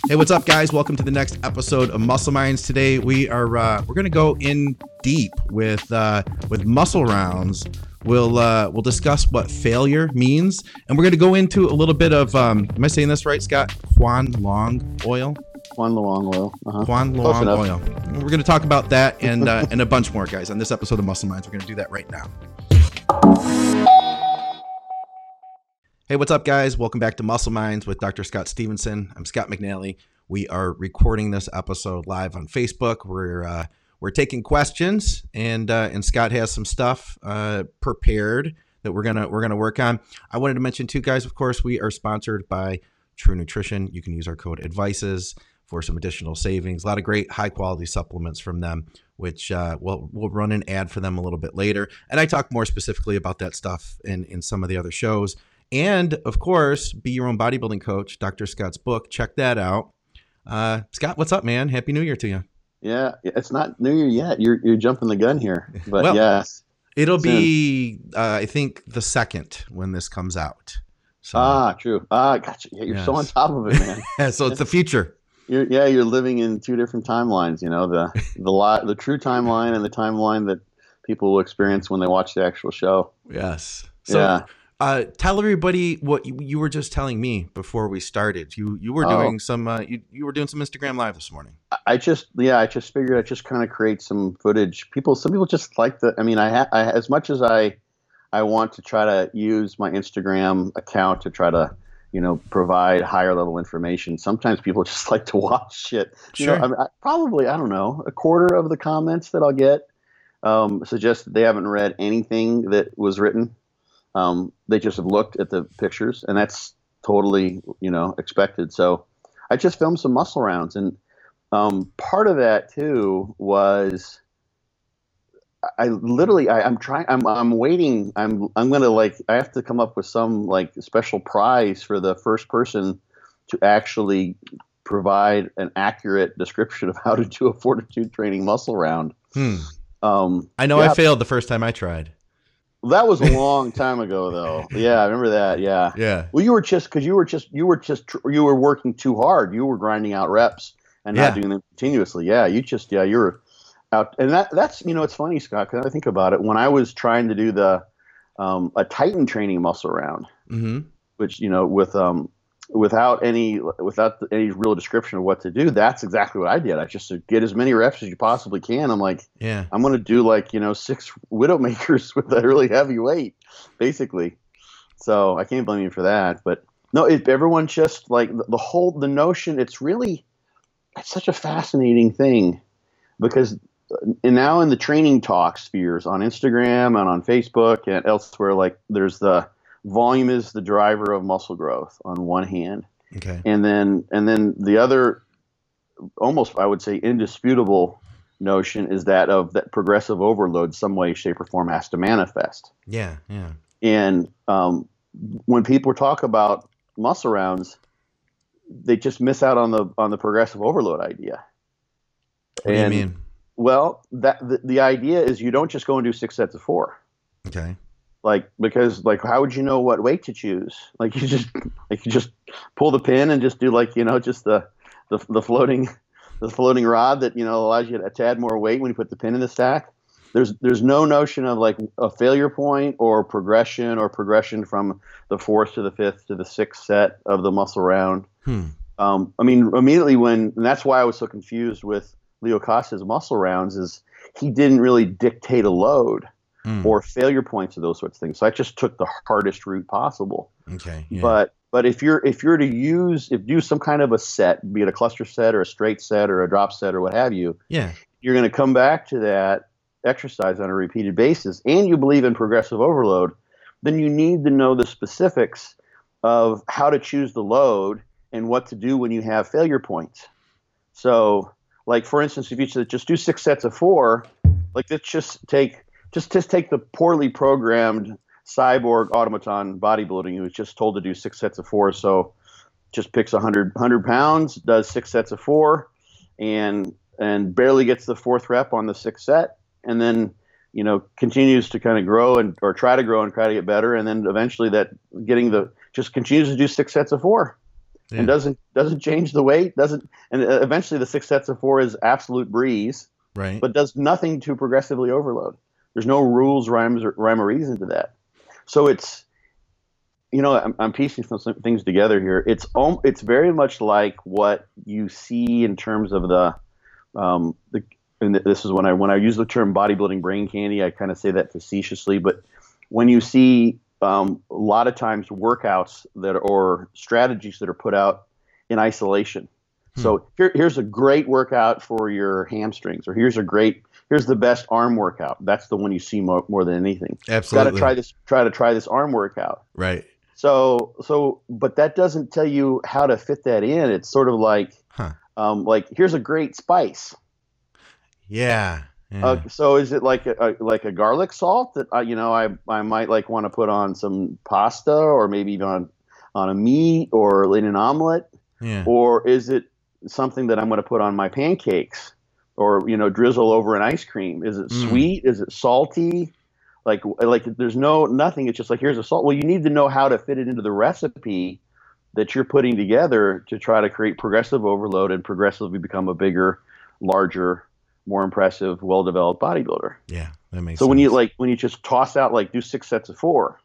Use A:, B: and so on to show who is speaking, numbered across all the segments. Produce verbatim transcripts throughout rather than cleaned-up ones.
A: Hey, what's up, guys? Welcome to the next episode of Muscle Minds. Today we are uh, we're going to go in deep with uh, with muscle rounds. We'll uh, we'll discuss what failure means, and we're going to go into a little bit of um, am I saying this right, Scott? Quan Long oil.
B: Quan Long oil. Uh-huh.
A: Quan Long oil. We're going to talk about that and uh, and a bunch more, guys, on this episode of Muscle Minds. We're going to do that right now. Hey, what's up, guys? Welcome back to Muscle Minds with Doctor Scott Stevenson. I'm Scott McNally. We are recording this episode live on Facebook. We're uh, we're taking questions, and uh, and Scott has some stuff uh, prepared that we're gonna we're gonna work on. I wanted to mention too, guys. Of course, we are sponsored by True Nutrition. You can use our code ADVICES for some additional savings. A lot of great high quality supplements from them, which uh, we'll we'll run an ad for them a little bit later. And I talk more specifically about that stuff in in some of the other shows. And of course, Be Your Own Bodybuilding Coach, Doctor Scott's book. Check that out. Uh, Scott, what's up, man? Happy New Year to you.
B: Yeah, it's not New Year yet. You're you're jumping the gun here, but
A: well,
B: yes,
A: it'll
B: soon.
A: be uh, I think the second when this comes out. So,
B: ah, true. Ah, gotcha. Yeah, you're
A: yes.
B: so on top of it, man.
A: yeah, so it's the future.
B: You're, yeah, you're living in two different timelines. You know, the the li- the true timeline and the timeline that people will experience when they watch the actual show.
A: Yes. So,
B: yeah.
A: Uh, tell everybody what you, you were just telling me before we started. You you were doing oh. some uh, you you were doing some Instagram Live this morning.
B: I just yeah I just figured I'd just kind of create some footage. People some people just like the. I mean I, ha, I as much as I I want to try to use my Instagram account to try to you know provide higher level information. Sometimes people just like to watch shit. You
A: sure.
B: know, I mean, I, probably I don't know a quarter of the comments that I'll get um, suggest that they haven't read anything that was written. Um, they just have looked at the pictures, and that's totally, you know, expected. So I just filmed some muscle rounds, and um, part of that too was I literally I, I'm trying I'm I'm waiting I'm I'm gonna like I have to come up with some like special prize for the first person to actually provide an accurate description of how to do a fortitude training muscle round.
A: Hmm.
B: Um,
A: I know
B: yeah.
A: I failed the first time I tried.
B: That was a long time ago, though. Yeah, I remember that. Yeah.
A: Yeah.
B: Well, you were just because you were just you were just you were working too hard. You were grinding out reps and not
A: yeah.
B: doing them continuously. Yeah. You just yeah you were out, and that that's you know it's funny, Scott. Because I think about it, when I was trying to do the um, a Titan training muscle round,
A: mm-hmm.
B: which you know with um without any without any real description of what to do, that's exactly what I did. I just said, get as many reps as you possibly can. I'm like,
A: yeah,
B: I'm going to do like, you know, six Widowmakers with a really heavy weight, basically. So I can't blame you for that. But no, it, everyone just like the, the whole, the notion, it's really, it's such a fascinating thing because and now in the training talk spheres on Instagram and on Facebook and elsewhere, like there's the, volume is the driver of muscle growth on one hand.
A: Okay.
B: And then and then the other almost I would say indisputable notion is that of that progressive overload some way, shape, or form has to manifest.
A: Yeah, yeah.
B: And um, when people talk about muscle rounds, they just miss out on the on the progressive overload idea.
A: What
B: and,
A: do you mean?
B: Well, that the, the idea is you don't just go and do six sets of four.
A: Okay.
B: Like, because like, how would you know what weight to choose? Like you just, like you just pull the pin and just do like, you know, just the, the, the floating, the floating rod that, you know, allows you to, to add more weight when you put the pin in the stack. There's, there's no notion of like a failure point or progression or progression from the fourth to the fifth to the sixth set of the muscle round.
A: Hmm.
B: Um, I mean, immediately when, and that's why I was so confused with Leo Costa's muscle rounds is he didn't really dictate a load. Mm. Or failure points or those sorts of things. So I just took the hardest route possible.
A: Okay. Yeah.
B: But but if you're if you're to use if you use some kind of a set, be it a cluster set or a straight set or a drop set or what have you,
A: yeah,
B: you're going to come back to that exercise on a repeated basis, and you believe in progressive overload, then you need to know the specifics of how to choose the load and what to do when you have failure points. So, like for instance, if you just do six sets of four, like let's just take Just just take the poorly programmed cyborg automaton bodybuilding who was just told to do six sets of four. So just picks one hundred, one hundred pounds, does six sets of four, and and barely gets the fourth rep on the sixth set, and then you know continues to kind of grow and or try to grow and try to get better, and then eventually that getting the just continues to do six sets of four.
A: Yeah.
B: and doesn't doesn't change the weight, doesn't, and eventually the six sets of four is absolute breeze,
A: Right.
B: but does nothing to progressively overload. There's no rules, rhymes, or rhyme or reason to that. So it's, you know, I'm, I'm piecing some, some things together here. It's um, it's very much like what you see in terms of the, um, the. And this is when I when I use the term bodybuilding brain candy, I kind of say that facetiously. But when you see um, a lot of times workouts that are, or strategies that are put out in isolation. Hmm. So here, here's a great workout for your hamstrings, or here's a great here's the best arm workout. That's the one you see more, more than anything.
A: Absolutely.
B: Got to try this. Try to try this arm workout.
A: Right.
B: So so, but that doesn't tell you how to fit that in. It's sort of like,
A: huh.
B: um, like here's a great spice.
A: Yeah. yeah.
B: Uh, so is it like a, a like a garlic salt that uh, you know I I might like want to put on some pasta, or maybe even on on a meat or in an omelet?
A: Yeah.
B: Or is it something that I'm going to put on my pancakes, or you know drizzle over an ice cream? Is it
A: Mm.
B: sweet? Is it salty? Like like there's no nothing. It's just like, here's a salt. Well, you need to know how to fit it into the recipe that you're putting together to try to create progressive overload and progressively become a bigger, larger, more impressive, well-developed bodybuilder.
A: Yeah, that makes
B: so
A: sense.
B: when you like when you just toss out like do six sets of four,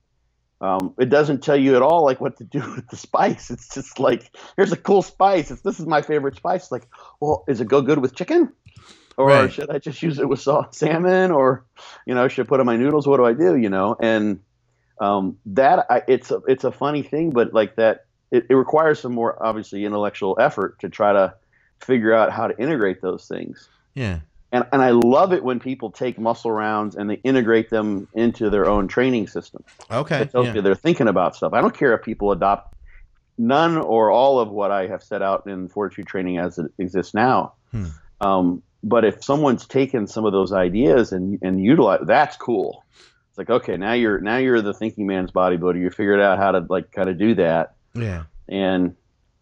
B: um, it doesn't tell you at all like what to do with the spice. It's just like, here's a cool spice. It's, this is my favorite spice. It's like, well, is it go good with chicken, or
A: Right.
B: should I just use it with salt, salmon, or you know should I put it on my noodles? What do I do? You know, and um, that I, it's a, it's a funny thing, but like that it, it requires some more obviously intellectual effort to try to figure out how to integrate those things.
A: Yeah.
B: And and I love it when people take muscle rounds and they integrate them into their own training system.
A: Okay.
B: It tells
A: yeah.
B: you they're thinking about stuff. I don't care if people adopt none or all of what I have set out in Fortitude Training as it exists now.
A: Hmm.
B: Um, but if someone's taken some of those ideas and and utilize, that's cool. It's like, okay, now you're now you're the thinking man's bodybuilder. You figured out how to like kind of do that.
A: Yeah.
B: And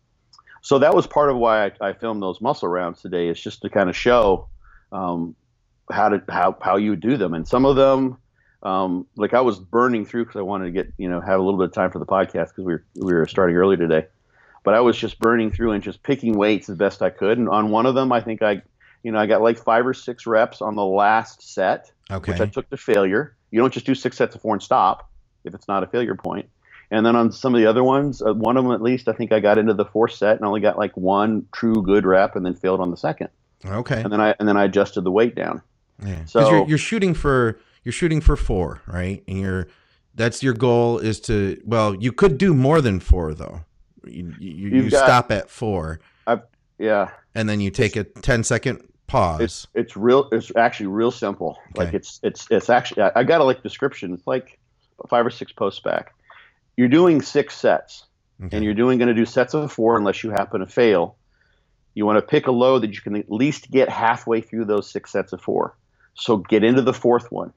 B: so that was part of why I, I filmed those muscle rounds today, is just to kind of show um, how to how how you do them. And some of them, um, like I was burning through because I wanted to get you know have a little bit of time for the podcast because we were we were starting early today. But I was just burning through and just picking weights as best I could. And on one of them, I think I you know I got like five or six reps on the last set,
A: Okay.
B: which I took to failure. You don't just do six sets of four and stop if it's not a failure point. And then on some of the other ones, uh, one of them at least, I think I got into the fourth set and only got like one true good rep, and then failed on the second.
A: Okay.
B: And then I and then I adjusted the weight down.
A: Yeah.
B: So
A: you're, you're shooting for you're shooting for four, right? And you're that's your goal is to well, you could do more than four though. You you, you
B: got,
A: stop at four.
B: I've, yeah.
A: And then you take a ten second pause.
B: It's it's real. It's actually real simple.
A: Okay.
B: Like it's it's it's actually I, I got a like description. It's like five or six posts back. You're doing six sets,
A: Okay.
B: and you're doing going to do sets of four unless you happen to fail. You want to pick a load that you can at least get halfway through those six sets of four. So get into the fourth one.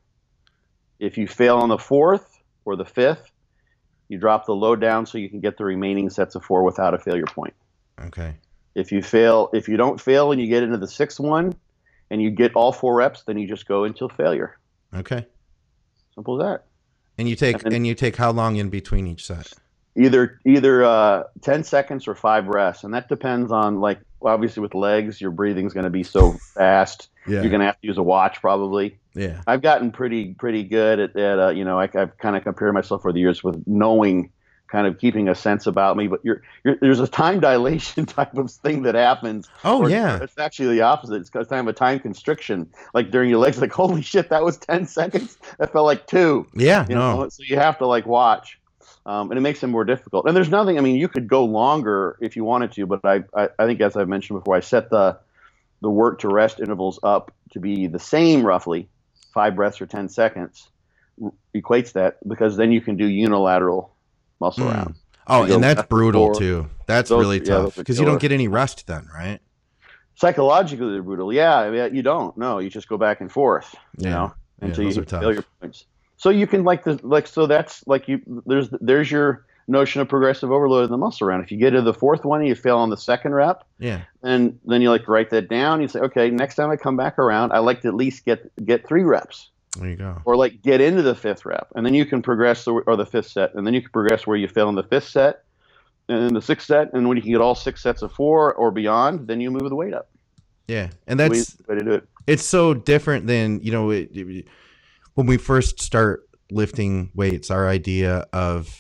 B: If you fail on the fourth or the fifth, you drop the load down so you can get the remaining sets of four without a failure point.
A: Okay.
B: If you fail, if you don't fail and you get into the sixth one and you get all four reps, then you just go until failure.
A: Okay.
B: Simple as that.
A: And you take
B: And then-
A: and you take how long in between each set?
B: Either either uh, ten seconds or five rests, and that depends on like obviously with legs, your breathing's going to be so fast.
A: Yeah.
B: You're going to have to use a watch probably.
A: Yeah.
B: I've gotten pretty pretty good at, at uh, you know I, I've kind of compared myself over the years with knowing, kind of keeping a sense about me. But you're, you're there's a time dilation type of thing that happens.
A: Oh
B: or
A: yeah.
B: It's actually the opposite. It's kind of a time constriction. Like during your legs, like holy shit, that was ten seconds. That felt like two.
A: Yeah.
B: You
A: No.
B: know? So you have to like watch. Um, and it makes it more difficult. And there's nothing, I mean, you could go longer if you wanted to, but I, I, I think as I've mentioned before, I set the the work to rest intervals up to be the same roughly, five breaths or ten seconds equates that, because then you can do unilateral muscle
A: Mm.
B: rounds.
A: Oh,
B: You go
A: and that's
B: after
A: brutal
B: four.
A: too. That's
B: Those-
A: really
B: yeah,
A: tough
B: those are
A: because you don't
B: killer.
A: get any rest then, right?
B: Psychologically, they're brutal. Yeah, I mean, you don't. No, you just go back and forth, you
A: Yeah.
B: know,
A: Yeah,
B: until
A: those
B: you
A: are tough.
B: fail your points. So you can like the like so that's like you there's there's your notion of progressive overload in the muscle round. If you get to the fourth one and you fail on the second rep,
A: Yeah.
B: and then you like write that down. You say, okay, next time I come back around, I like to at least get get three reps,
A: There you go.
B: or like get into the fifth rep, and then you can progress the, or the fifth set, and then you can progress where you fail in the fifth set, in the sixth set, and when you can get all six sets of four or beyond, then you move the weight up.
A: Yeah, and
B: Way,
A: that's
B: way to do it.
A: it's so different than you know it, it, when we first start lifting weights. Our idea of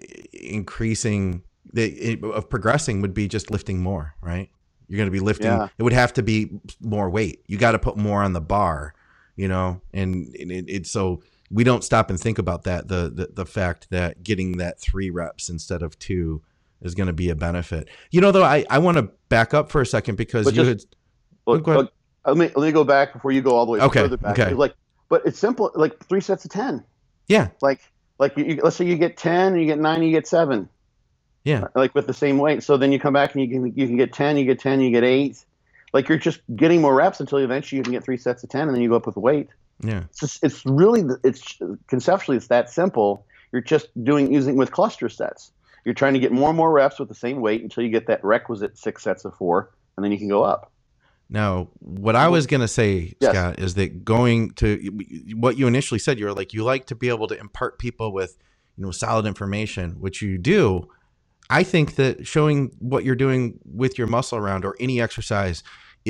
A: increasing the of progressing would be just lifting more, right? You're going to be lifting.
B: Yeah.
A: It would have to be more weight. You got to put more on the bar, you know, and, and it, it's so we don't stop and think about that. The, the, the fact that getting that three reps instead of two is going to be a benefit, you know, though. I, I want to back up for a second because
B: But
A: you
B: just,
A: had,
B: look,
A: go ahead.
B: look, let me, let me go back before you go all the way
A: Okay,
B: further back.
A: okay.
B: Like, but it's simple, like three sets of ten.
A: Yeah.
B: Like, like you, you, let's say you get ten, you get nine, you get seven.
A: Yeah.
B: Like with the same weight. So then you come back and you can, you can get ten, you get ten, you get eight. Like you're just getting more reps until eventually you can get three sets of ten, and then you go up with the weight.
A: Yeah.
B: It's just, it's really, it's conceptually, it's that simple. You're just doing, using with cluster sets. You're trying to get more and more reps with the same weight until you get that requisite six sets of four, and then you can go up.
A: Now, what I was going to say,
B: Yes.
A: Scott, is that going to what you initially said, you were like, you like to be able to impart people with, you know, solid information, which you do. I think that showing what you're doing with your muscle around or any exercise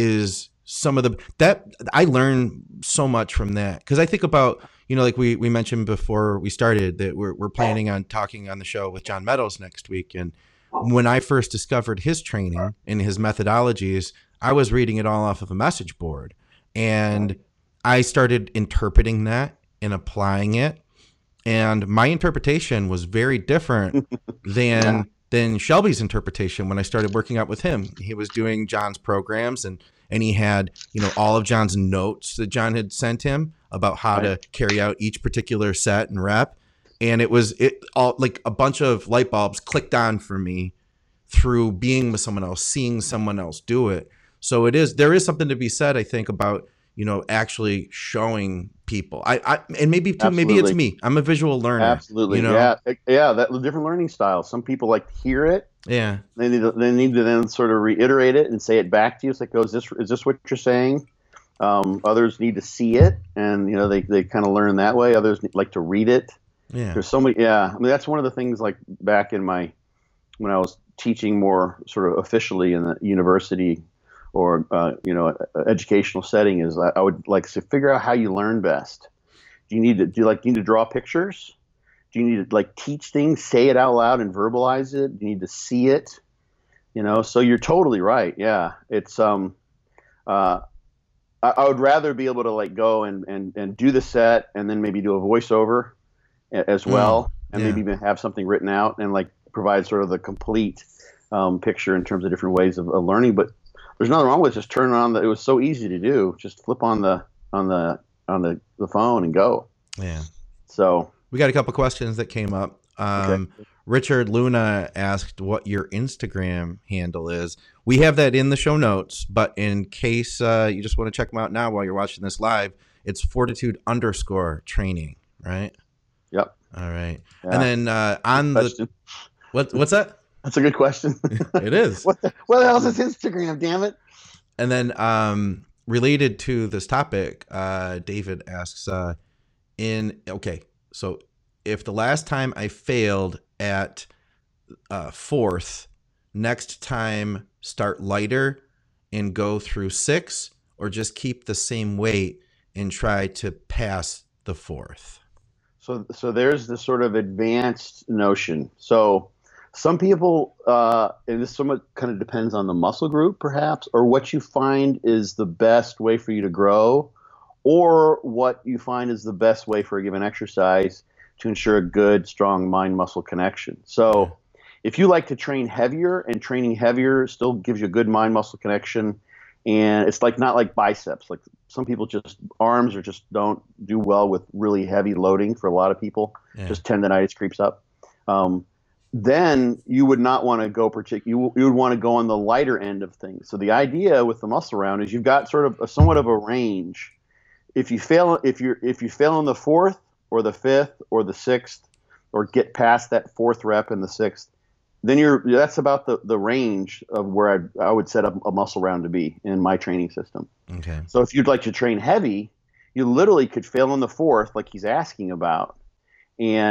A: is some of the, that I learn so much from that. Cause I think about, you know, like we, we mentioned before we started that we're, we're planning on talking on the show with John Meadows next week. And when I first discovered his training and his methodologies, I was reading it all off of a message board, and I started interpreting that and applying it. And my interpretation was very different than, yeah. than Shelby's interpretation when I started working out with him. He was doing John's programs, and, and he had, you know, all of John's notes that John had sent him about how right. to carry out each particular set and rep. And it was it all like a bunch of light bulbs clicked on for me through being with someone else, seeing someone else do it. So it is, there is something to be said, I think, about, you know, actually showing people. I, I and maybe too, Absolutely. maybe it's me. I'm a visual learner.
B: Absolutely. You know? Yeah. Yeah. That different learning styles. Some people like to hear it.
A: Yeah.
B: They need to, they need to then sort of reiterate it and say it back to you. It's like, oh, is this, is this what you're saying? Um, others need to see it, and, you know, they, they kind of learn that way. Others like to read it.
A: Yeah.
B: There's so many. Yeah. I mean, that's one of the things, like back in my, when I was teaching more sort of officially in the university or, uh, you know, educational setting, is I, I would like to figure out how you learn best. Do you need to do you like do you need to draw pictures? Do you need to like teach things, say it out loud and verbalize it? Do you need to see it? You know, so you're totally right. Yeah. It's, um, uh, I, I would rather be able to like go and, and, and do the set and then maybe do a voiceover as well. Mm, and yeah. maybe even have something written out and like provide sort of the complete, um, picture in terms of different ways of, of learning. But there's nothing wrong with just turning on the, it was so easy to do. Just flip on the, on the, on the, the phone and go.
A: Yeah.
B: So
A: we got a couple questions that came up. Um, okay. Richard Luna asked what your Instagram handle is. We have that in the show notes, but in case uh, you just want to check them out now while you're watching this live, it's fortitude underscore training, right?
B: Yep.
A: All right.
B: Yeah.
A: And then uh, on the, what, what's that?
B: That's a good question.
A: It is.
B: What the, what else is Instagram, damn it?
A: And then um, related to this topic, uh, David asks, uh, in, okay, so if the last time I failed at uh, fourth, next time start lighter and go through six, or just keep the same weight and try to pass the fourth?
B: So, so there's this sort of advanced notion. So some people, uh, and this somewhat kind of depends on the muscle group perhaps, or what you find is the best way for you to grow, or what you find is the best way for a given exercise to ensure a good, strong mind-muscle connection. So if you like to train heavier, and training heavier still gives you a good mind-muscle connection, and it's like not like biceps. Like some people just, arms or just don't do well with really heavy loading for a lot of people. Yeah. Just tendonitis creeps up. Um, then you would not want to go partic- you, you would want to go on the lighter end of things. So the idea with the muscle round is you've got sort of a, somewhat of a range. If you fail, if you're if you fail in the fourth or the fifth or the sixth, or get past that fourth rep in the sixth, then you're that's about the, the range of where I I would set up a muscle round to be in my training system.
A: Okay.
B: So if you'd like to train heavy, you literally could fail in the fourth, like he's asking about, and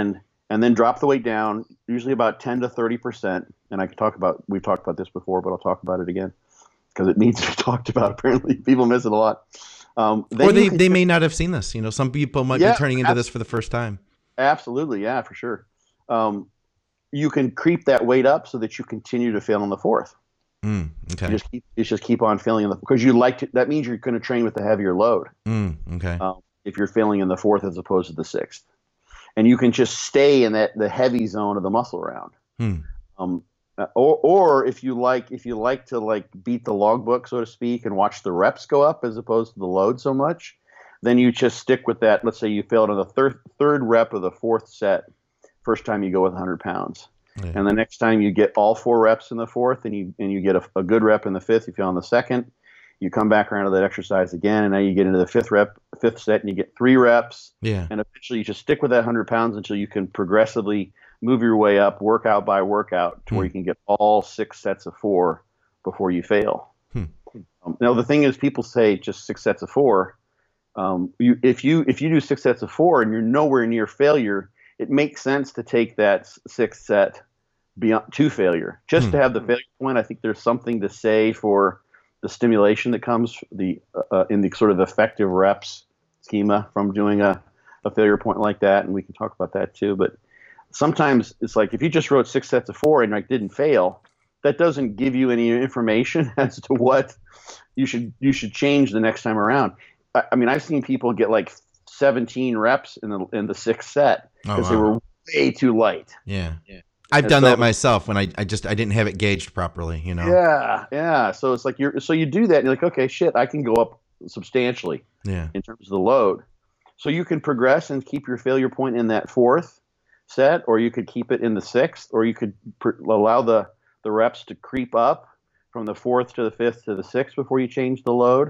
B: and then drop the weight down, usually about ten to thirty percent. And I can talk about, we've talked about this before, but I'll talk about it again because it needs to be talked about. Apparently people miss it a lot. Um,
A: or they, they may not have seen this. You know, some people might yeah, be turning into ab- this for the first time.
B: Absolutely. Yeah, for sure. Um, you can creep that weight up so that you continue to fail in the fourth.
A: Mm, okay.
B: You just keep, you just keep on failing in the, because you like to, that means you're going to train with a heavier load.
A: Mm, okay.
B: Um, if you're failing in the fourth as opposed to the sixth. And you can just stay in that the heavy zone of the muscle round.
A: Hmm.
B: Um, or or if you like if you like to like beat the logbook, so to speak, and watch the reps go up as opposed to the load so much, then you just stick with that. Let's say you failed on the third third rep of the fourth set, first time you go with one hundred pounds, yeah. and the next time you get all four reps in the fourth, and you and you get a, a good rep in the fifth, you fail on the second. You come back around to that exercise again, and now you get into the fifth rep, fifth set, and you get three reps.
A: Yeah.
B: And eventually you just stick with that one hundred pounds until you can progressively move your way up, workout by workout, to hmm. where you can get all six sets of four before you fail.
A: Hmm.
B: Um, now, the thing is, people say just six sets of four. Um, you, if you if you do six sets of four and you're nowhere near failure, it makes sense to take that sixth set beyond to failure. Just hmm. to have the failure point, I think there's something to say for the stimulation that comes the uh, in the sort of effective reps schema from doing a, a failure point like that, and we can talk about that too. But sometimes it's like if you just wrote six sets of four and like didn't fail, that doesn't give you any information as to what you should you should change the next time around. I, I mean, I've seen people get like seventeen reps in the in the sixth set because oh, wow. they were way too light.
A: Yeah. Yeah. I've and done so, that myself when I, I just I didn't have it gauged properly, you know.
B: Yeah, yeah. So it's like you're so you do that and you're like, okay, shit, I can go up substantially
A: yeah.
B: in terms of the load. So you can progress and keep your failure point in that fourth set, or you could keep it in the sixth, or you could pr- allow the, the reps to creep up from the fourth to the fifth to the sixth before you change the load.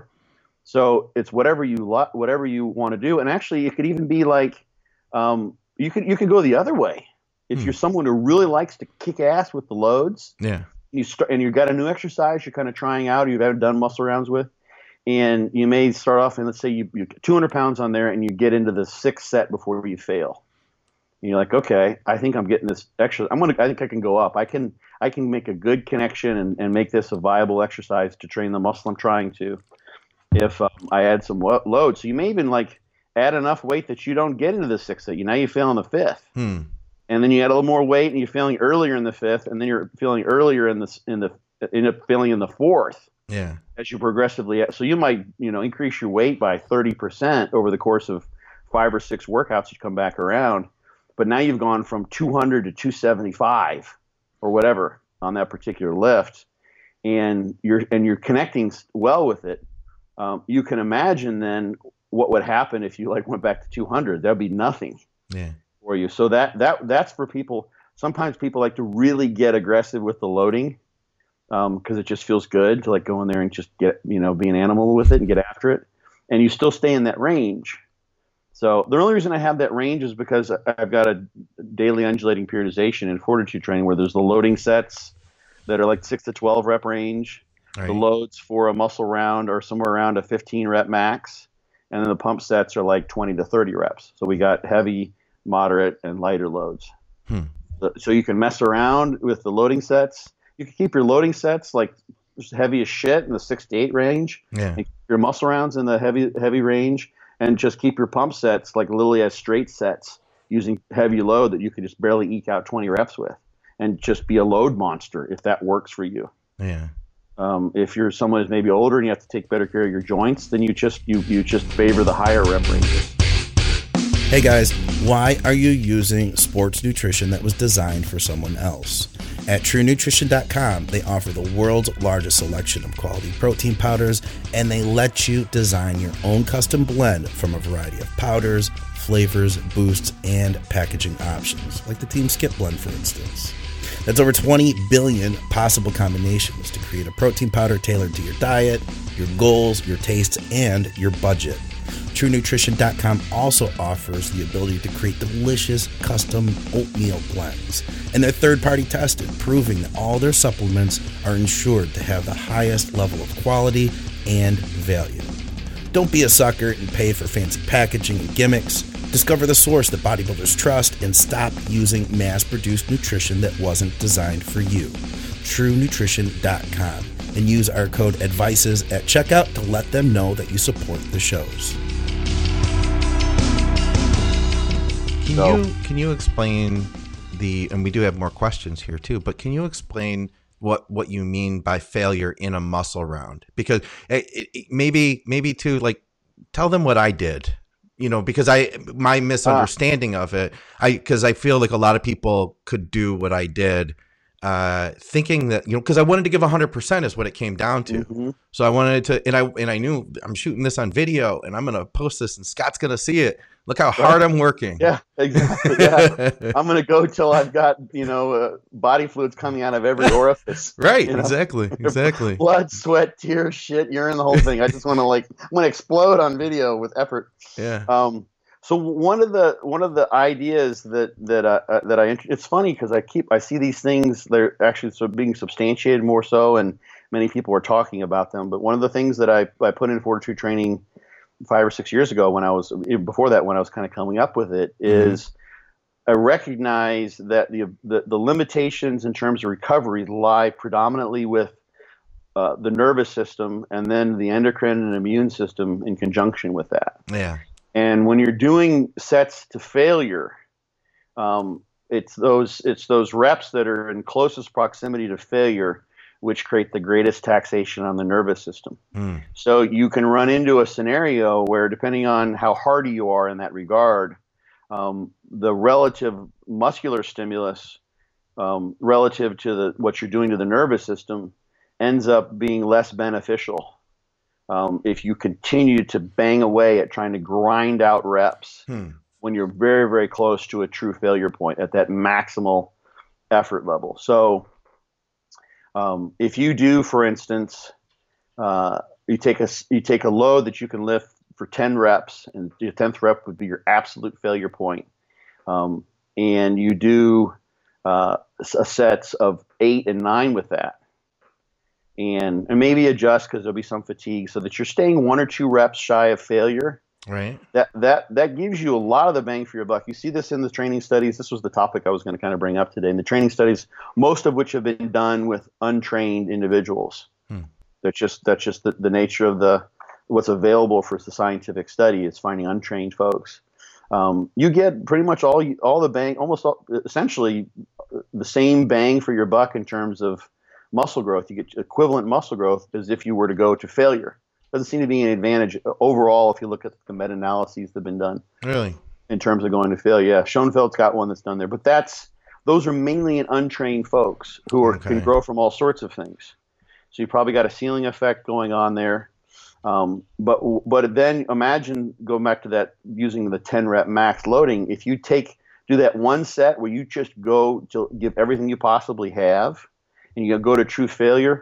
B: So it's whatever you lo- whatever you want to do, and actually it could even be like um, you could you could go the other way. If you're someone who really likes to kick ass with the loads,
A: yeah,
B: you start and you've got a new exercise you're kind of trying out, you've ever done muscle rounds with, and you may start off and let's say you you get two hundred pounds on there and you get into the sixth set before you fail. And you're like, okay, I think I'm getting this extra. I'm gonna. I think I can go up. I can. I can make a good connection and, and make this a viable exercise to train the muscle I'm trying to. If um, I add some lo- load, so you may even like add enough weight that you don't get into the sixth set. You now you fail in the fifth.
A: Hmm.
B: And then you add a little more weight, and you're feeling earlier in the fifth, and then you're feeling earlier in the in the end up feeling in the fourth.
A: Yeah. As
B: you progressively, so you might you know increase your weight by thirty percent over the course of five or six workouts. You come back around, but now you've gone from two hundred to two seventy-five or whatever on that particular lift, and you're and you're connecting well with it. Um, you can imagine then what would happen if you like went back to two hundred. That'd be nothing.
A: Yeah.
B: For you. So that that that's for people. Sometimes people like to really get aggressive with the loading because um, it just feels good to like go in there and just get, you know, be an animal with it and get after it. And you still stay in that range. So the only reason I have that range is because I've got a daily undulating periodization in fortitude training where there's the loading sets that are like six to twelve rep range. Right. The loads for a muscle round are somewhere around a fifteen rep max. And then the pump sets are like twenty to thirty reps. So we got heavy, moderate, and lighter loads.
A: Hmm.
B: So, so you can mess around with the loading sets. You can keep your loading sets like heavy as shit in the six to eight range.
A: Yeah.
B: And keep your muscle rounds in the heavy heavy range, and just keep your pump sets like literally as straight sets using heavy load that you can just barely eke out twenty reps with, and just be a load monster if that works for you.
A: Yeah.
B: Um, if you're someone who's maybe older and you have to take better care of your joints, then you just you you just favor the higher rep ranges.
C: Hey guys, why are you using sports nutrition that was designed for someone else? At True Nutrition dot com, they offer the world's largest selection of quality protein powders, and they let you design your own custom blend from a variety of powders, flavors, boosts, and packaging options, like the Team Skip blend, for instance. That's over twenty billion possible combinations to create a protein powder tailored to your diet, your goals, your tastes, and your budget. True Nutrition dot com also offers the ability to create delicious custom oatmeal blends, and they're third-party tested, proving that all their supplements are ensured to have the highest level of quality and value. Don't be a sucker and pay for fancy packaging and gimmicks. Discover the source that bodybuilders trust and stop using mass-produced nutrition that wasn't designed for you. True Nutrition dot com, and use our code ADVICES at checkout to let them know that you support the shows.
A: Can
B: So-
A: you can you explain the, and we do have more questions here too, but can you explain what what you mean by failure in a muscle round? Because it, it, maybe maybe to like tell them what I did, you know, because I my misunderstanding of it, I because I feel like a lot of people could do what I did, uh, thinking that, you know, because I wanted to give one hundred percent is what it came down to.
B: Mhm.
A: So I wanted to, and I and I knew I'm shooting this on video, and I'm gonna post this, and Scott's gonna see it. Look how hard I'm working.
B: Yeah, exactly. Yeah. I'm going to go till I've got, you know, uh, body fluids coming out of every orifice.
A: Right,
B: you know?
A: exactly, exactly.
B: Blood, sweat, tears, shit, urine, the whole thing. I just want to like, I'm going to explode on video with effort.
A: Yeah.
B: Um, so one of the one of the ideas that that uh, uh, that I it's funny because I keep I see these things, they're actually sort of being substantiated more so, and many people are talking about them. But one of the things that I I put in fortitude training five or six years ago, when I was before that, when I was kind of coming up with it, is mm-hmm. I recognize that the, the the limitations in terms of recovery lie predominantly with uh, the nervous system, and then the endocrine and immune system in conjunction with that.
A: Yeah.
B: And when you're doing sets to failure, um, it's those it's those reps that are in closest proximity to failure which create the greatest taxation on the nervous system. Mm. So you can run into a scenario where, depending on how hardy you are in that regard, um, the relative muscular stimulus um, relative to the what you're doing to the nervous system ends up being less beneficial um, if you continue to bang away at trying to grind out reps hmm. when you're very, very close to a true failure point at that maximal effort level. So Um, if you do, for instance, uh, you take a you take a load that you can lift for ten reps, and your tenth rep would be your absolute failure point, um, and you do uh, a sets of eight and nine with that, and and maybe adjust because there'll be some fatigue, so that you're staying one or two reps shy of failure.
A: Right.
B: That that that gives you a lot of the bang for your buck. You see this in the training studies. This was the topic I was going to kind of bring up today. In the training studies, most of which have been done with untrained individuals. Hmm. That's just that's just the, the nature of the what's available for the scientific study is finding untrained folks. Um, you get pretty much all all the bang, almost all, essentially the same bang for your buck in terms of muscle growth. You get equivalent muscle growth as if you were to go to failure. Doesn't seem to be an advantage overall if you look at the meta-analyses that have been done.
A: Really?
B: In terms of going to failure. Yeah, Schoenfeld's got one that's done there. But that's those are mainly an untrained folks who are,
A: Okay.
B: can grow from all sorts of things. So you probably got a ceiling effect going on there. Um, but but then imagine, go back to that using the ten rep max loading. If you take do that one set where you just go to give everything you possibly have and you go to true failure,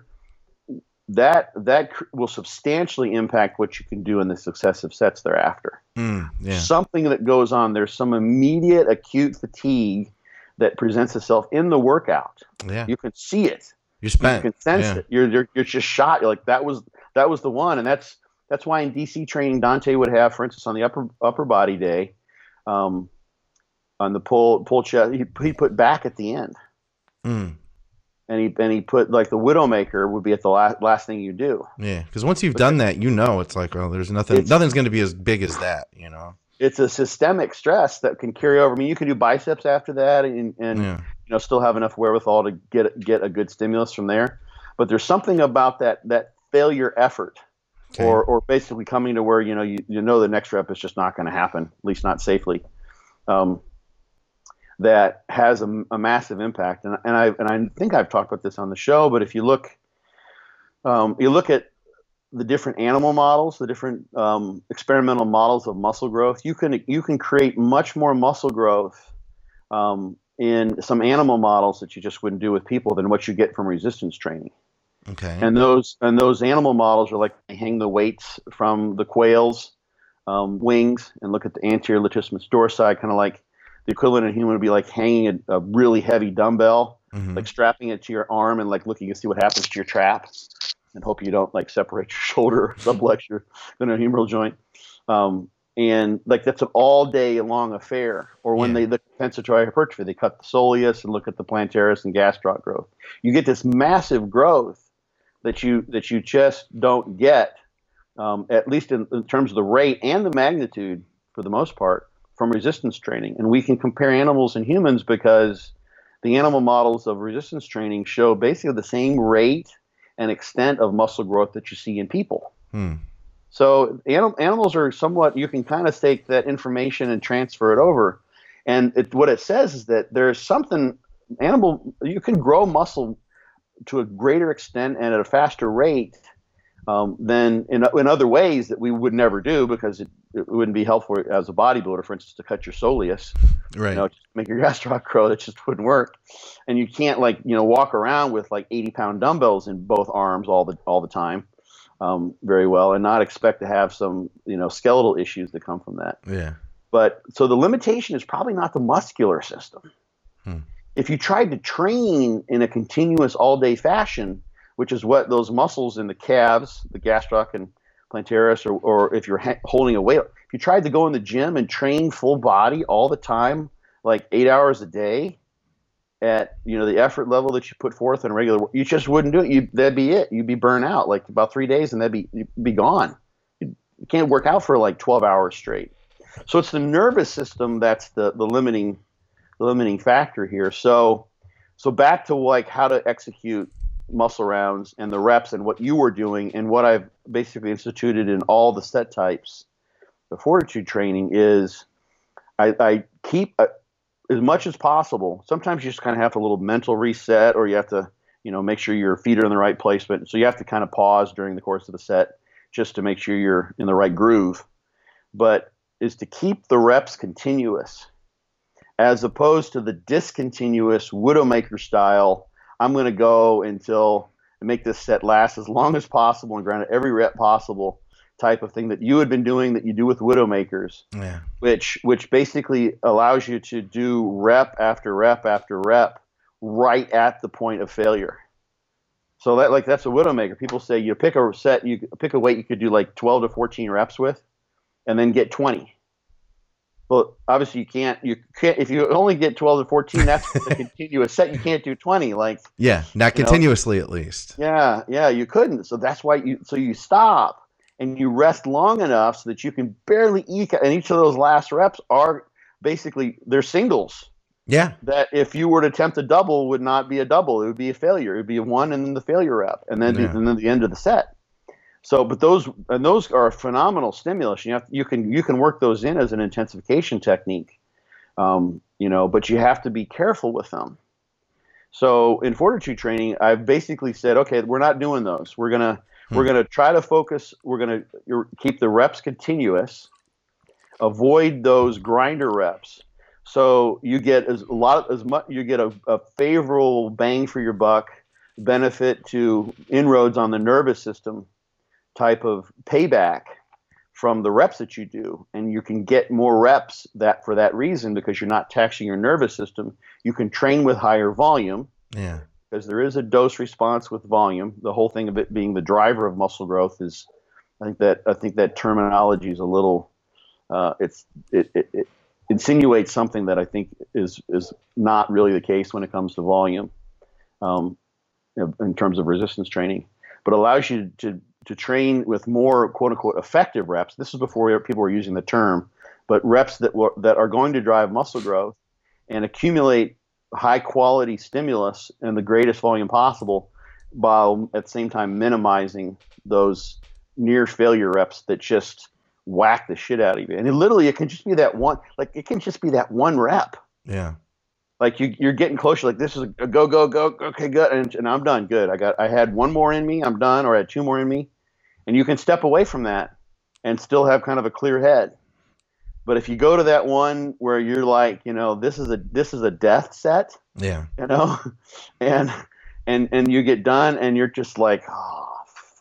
B: that that will substantially impact what you can do in the successive sets thereafter.
A: Mm, yeah.
B: Something that goes on, there's some immediate acute fatigue that presents itself in the workout.
A: Yeah.
B: You can see it.
A: You're spent.
B: You can sense
A: yeah.
B: it. You're, you're you're just shot. You're like, that was that was the one. And that's that's why in D C training, Dante would have, for instance, on the upper upper body day, um, on the pull pull chest, he, he put back at the end.
A: Mm.
B: And he and he put like the Widowmaker would be at the last last thing you do.
A: Yeah, because once you've but done that, you know it's like, well, there's nothing, nothing's going to be as big as that, you know.
B: It's a systemic stress that can carry over. I mean, you can do biceps after that, and and
A: yeah.
B: you know still have enough wherewithal to get get a good stimulus from there. But there's something about that that failure effort, okay. or or basically coming to where you know you you know the next rep is just not going to happen, at least not safely. Um, that has a, a massive impact. And, and I and I think I've talked about this on the show, but if you look, um, you look at the different animal models, the different um, experimental models of muscle growth, you can you can create much more muscle growth um, in some animal models that you just wouldn't do with people than what you get from resistance training.
A: Okay.
B: And those and those animal models are like they hang the weights from the quail's um, wings and look at the anterior latissimus dorsi, kind of like the equivalent in human would be like hanging a, a really heavy dumbbell, mm-hmm. like strapping it to your arm and like looking to see what happens to your trap, and hope you don't like separate your shoulder or subluxure the humeral joint. Um, And like that's an all day long affair. Or when
A: Yeah.
B: they look at compensatory hypertrophy, they cut the soleus and look at the plantaris and gastroc growth. You get this massive growth that you that you just don't get, um, at least in, in terms of the rate and the magnitude for the most part, from resistance training. And we can compare animals and humans because the animal models of resistance training show basically the same rate and extent of muscle growth that you see in people.
A: Hmm.
B: So anim- animals are somewhat, you can kind of take that information and transfer it over. And it, what it says is that there's something, animal, you can grow muscle to a greater extent and at a faster rate um, than in, in other ways that we would never do because it, it wouldn't be helpful as a bodybuilder, for instance, to cut your soleus,
A: Right.
B: you know, to make your gastroc grow. That just wouldn't work. And you can't like, you know, walk around with like eighty pound dumbbells in both arms all the, all the time. Um, very well, and not expect to have some, you know, skeletal issues that come from that.
A: Yeah.
B: But so the limitation is probably not the muscular system.
A: Hmm.
B: If you tried to train in a continuous all-day fashion, which is what those muscles in the calves, the gastroc and plantaris, or, or if you're ha- holding a weight, if you tried to go in the gym and train full body all the time, like eight hours a day, at you know the effort level that you put forth in a regular, you just wouldn't do it. You that'd be it. You'd be burnt out like about three days, and that'd be you'd be gone. You, you can't work out for like twelve hours straight. So it's the nervous system that's the the limiting the limiting factor here. So so back to like how to execute muscle rounds and the reps and what you were doing and what I've basically instituted in all the set types. The fortitude training is I, I keep. A, as much as possible. Sometimes you just kind of have a little mental reset, or you have to, you know, make sure your feet are in the right placement. So you have to kind of pause during the course of the set just to make sure you're in the right groove. But is to keep the reps continuous, as opposed to the discontinuous Widowmaker style. I'm going to go until I make this set last as long as possible and grind at every rep possible type of thing that you had been doing that you do with Widowmakers,
A: Yeah.
B: which which basically allows you to do rep after rep after rep right at the point of failure. So that like that's a Widowmaker. People say you pick a set, you pick a weight you could do like twelve to fourteen reps with, and then get twenty. Well, obviously you can't. You can't if you only get twelve to fourteen. That's a continuous set. You can't do twenty. Like
A: Yeah, not continuously, know? At least.
B: Yeah, yeah, you couldn't. So that's why you. So you stop. And you rest long enough so that you can barely eke out. And each of those last reps are basically, they're singles.
A: Yeah.
B: That if you were to attempt a double would not be a double. It would be a failure. It would be a one and then the failure rep. And then,
A: yeah.
B: the, and then the end of the set. So, but those, and those are a phenomenal stimulus. You have, you can, you can work those in as an intensification technique, um, you know, but you have to be careful with them. So in fortitude training, I've basically said, okay, we're not doing those. We're going to, We're going to try to focus. We're going to keep the reps continuous. Avoid those grinder reps. So you get as a lot as much. You get a, a favorable bang for your buck, benefit to inroads on the nervous system, type of payback from the reps that you do, and you can get more reps that for that reason because you're not taxing your nervous system. You can train with higher volume.
A: Yeah.
B: Because there is a dose response with volume. The whole thing of it being the driver of muscle growth is, I think that I think that terminology is a little, uh, it's it, it, it insinuates something that I think is is not really the case when it comes to volume, um, in terms of resistance training. But allows you to to train with more quote unquote effective reps. This is before people were using the term, but reps that were that are going to drive muscle growth and accumulate high quality stimulus in the greatest volume possible, while at the same time minimizing those near failure reps that just whack the shit out of you. And it literally, it can just be that one, like it can just be that one rep.
A: Yeah.
B: Like you, you're getting closer. Like this is a go, go, go. Okay, good. And, and I'm done. Good. I got, I had one more in me. I'm done. Or I had two more in me. And you can step away from that and still have kind of a clear head. But if you go to that one where you're like, you know, this is a this is a death set,
A: yeah,
B: you know, and and and you get done and you're just like, oh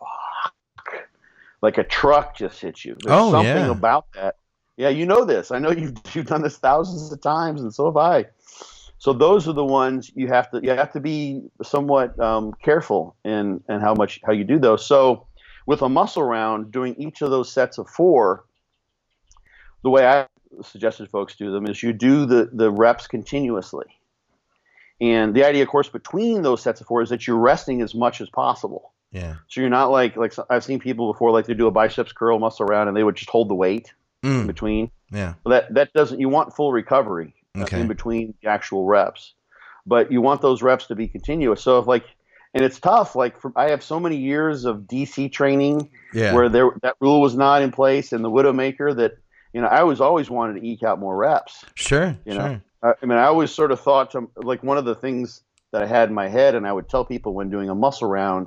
B: fuck, like a truck just hits you. There's
A: oh,
B: something
A: yeah.
B: about that. Yeah, you know this. I know you've you've done this thousands of times, and so have I. So those are the ones you have to you have to be somewhat um, careful in and how much how you do those. So with a muscle round, doing each of those sets of four. the way I suggested folks do them is you do the, the reps continuously. And the idea, of course, between those sets of four is that you're resting as much as possible.
A: Yeah.
B: So you're not like, like I've seen people before, like they do a biceps curl muscle round and they would just hold the weight mm. in between.
A: Yeah.
B: Well, that, that doesn't, you want full recovery
A: okay.
B: in between the actual reps, but you want those reps to be continuous. So if like, and it's tough, like for, I have so many years of D C training
A: yeah.
B: where there, that rule was not in place in the Widowmaker that, you know, I was always wanted to eke out more reps.
A: Sure.
B: You
A: sure.
B: know, I, I mean, I always sort of thought to, like one of the things that I had in my head, and I would tell people when doing a muscle round,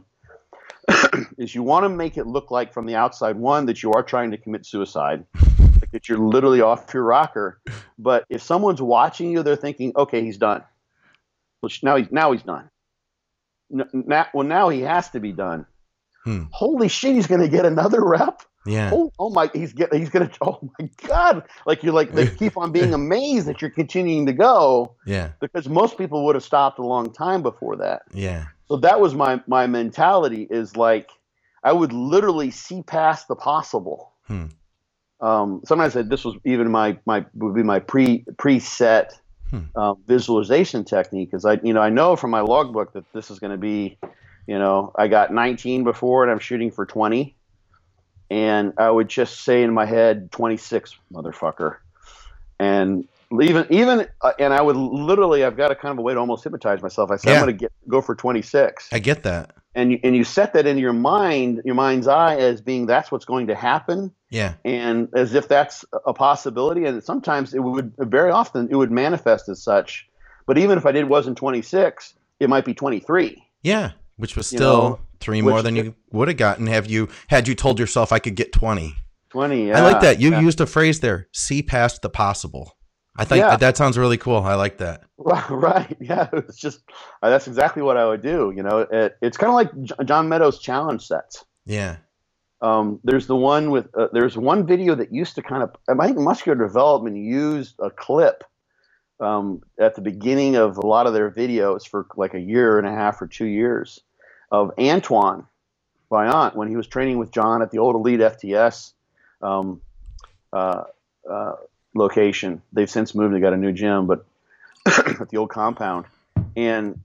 B: is you want to make it look like from the outside, one, that you are trying to commit suicide, like that you're literally off your rocker. But if someone's watching you, they're thinking, okay, he's done. Which now he's now he's done. Now, well, now he has to be done.
A: Hmm.
B: Holy shit, he's going to get another rep.
A: Yeah.
B: Oh, oh my, he's get, he's gonna. Oh my God! Like you're like they keep on being amazed that you're continuing to go.
A: Yeah.
B: Because most people would have stopped a long time before that.
A: Yeah.
B: So that was my my mentality. Is like I would literally see past the possible.
A: Hmm.
B: Um, sometimes I, this was even my my would be my pre preset
A: hmm.
B: uh, visualization technique. Because I you know I know from my logbook that this is going to be, you know, I got nineteen before and I'm shooting for twenty. And I would just say in my head, twenty-six, motherfucker. And even, even, uh, and I would literally, I've got a kind of a way to almost hypnotize myself. I said,
A: yeah.
B: I'm going to get go for twenty-six.
A: I get that.
B: And you, and you set that into your mind, your mind's eye as being that's what's going to happen.
A: Yeah.
B: And as if that's a possibility. And sometimes it would, very often, it would manifest as such. But even if I did wasn't twenty-six, it might be twenty-three.
A: Yeah. Which was still
B: you know,
A: three more than you would have gotten have you had you told yourself I could get twenty.
B: twenty, yeah.
A: I like that. You
B: yeah.
A: used a phrase there, see past the possible. I think
B: yeah.
A: that sounds really cool. I like that.
B: Right, right. Yeah, it's just uh, that's exactly what I would do. You know, it, it's kind of like J- John Meadows' challenge sets.
A: Yeah.
B: Um, there's the one with uh, there's one video that used to kind of I think Muscular Development used a clip um, at the beginning of a lot of their videos for like a year and a half or two years of Antoine Vaillant when he was training with John at the old Elite F T S um, uh, uh, location. They've since moved. They got a new gym, but at the old compound. And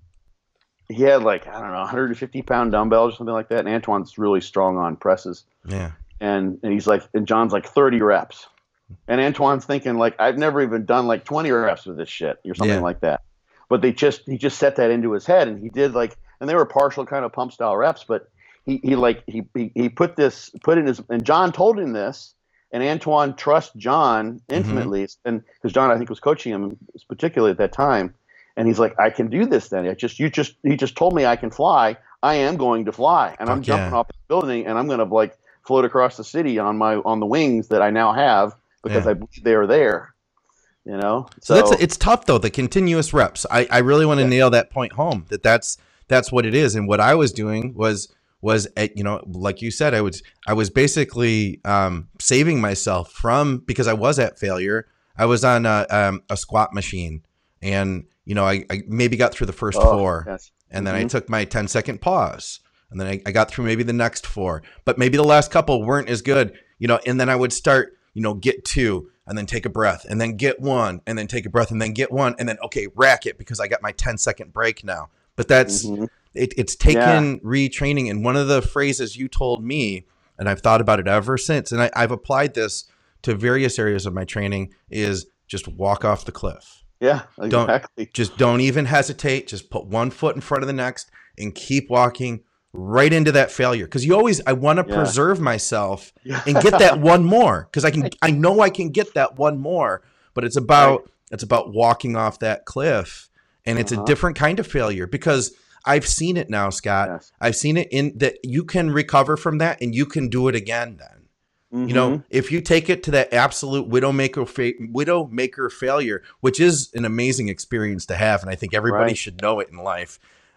B: he had like, I don't know, one hundred fifty pound dumbbells or something like that. And Antoine's really strong on presses.
A: Yeah.
B: And, and he's like, and John's like thirty reps. And Antoine's thinking like, I've never even done like twenty reps with this shit or something
A: yeah.
B: like that. But they just, he just set that into his head and he did like, and they were partial kind of pump style reps, but he, he like, he, he, he put this, put in his, and John told him this, and Antoine trusts John intimately. Mm-hmm. And because John, I think, was coaching him particularly at that time. And he's like, I can do this then. I just, you just, he just told me I can fly. I am going to fly. And
A: Fuck
B: I'm jumping
A: yeah.
B: off the building and I'm going to like float across the city on my, on the wings that I now have because
A: yeah.
B: I believe they are there. You know,
A: so, so that's it's tough though. The continuous reps. I, I really want to yeah. nail that point home. That that's that's what it is. And what I was doing was was at, you know, like you said, I was I was basically um, saving myself from because I was at failure. I was on a, um, a squat machine, and you know, I, I maybe got through the first
B: oh,
A: four,
B: yes.
A: and then
B: mm-hmm.
A: I took my ten second pause, and then I, I got through maybe the next four, but maybe the last couple weren't as good, you know, and then I would start, you know, get two. And then take a breath and then get one and then take a breath and then get one. And then, okay, rack it because I got my ten second break now. But that's, mm-hmm. it, it's taken yeah. retraining. And one of the phrases you told me, and I've thought about it ever since, and I, I've applied this to various areas of my training, is just walk off the cliff.
B: Yeah, exactly.
A: Don't, just don't even hesitate. Just put one foot in front of the next and keep walking right into that failure. Cause you always, I want to
B: yeah.
A: preserve myself yeah. and get that one more. Cause I can, I know I can get that one more, but it's about, right. it's about walking off that cliff, and it's uh-huh. a different kind of failure because I've seen it now, Scott. Yes. I've seen it in that you can recover from that and you can do it again then. Mm-hmm. You know, if you take it to that absolute widowmaker fa- widowmaker failure, which is an amazing experience to have. And I think everybody
B: right.
A: should know it in life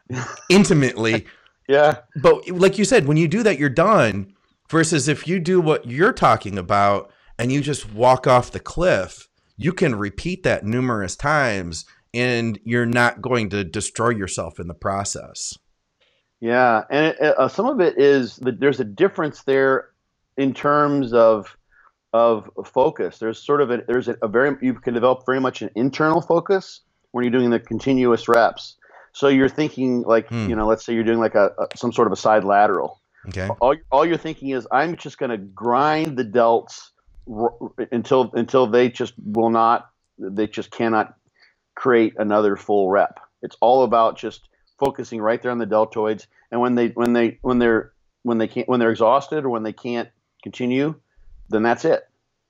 A: intimately.
B: Yeah.
A: But like you said, when you do that, you're done, versus if you do what you're talking about and you just walk off the cliff, you can repeat that numerous times and you're not going to destroy yourself in the process.
B: Yeah. And it, uh, some of it is that there's a difference there in terms of of focus. There's sort of a, there's a, a very, you can develop very much an internal focus when you're doing the continuous reps. So you're thinking like,
A: Hmm.
B: you know, let's say you're doing like a, a some sort of a side lateral.
A: Okay.
B: All, all you're thinking is, I'm just going to grind the delts r- until until they just will not, they just cannot create another full rep. It's all about just focusing right there on the deltoids. And when they when they when they're when they can't when they're exhausted or when they can't continue, then that's it.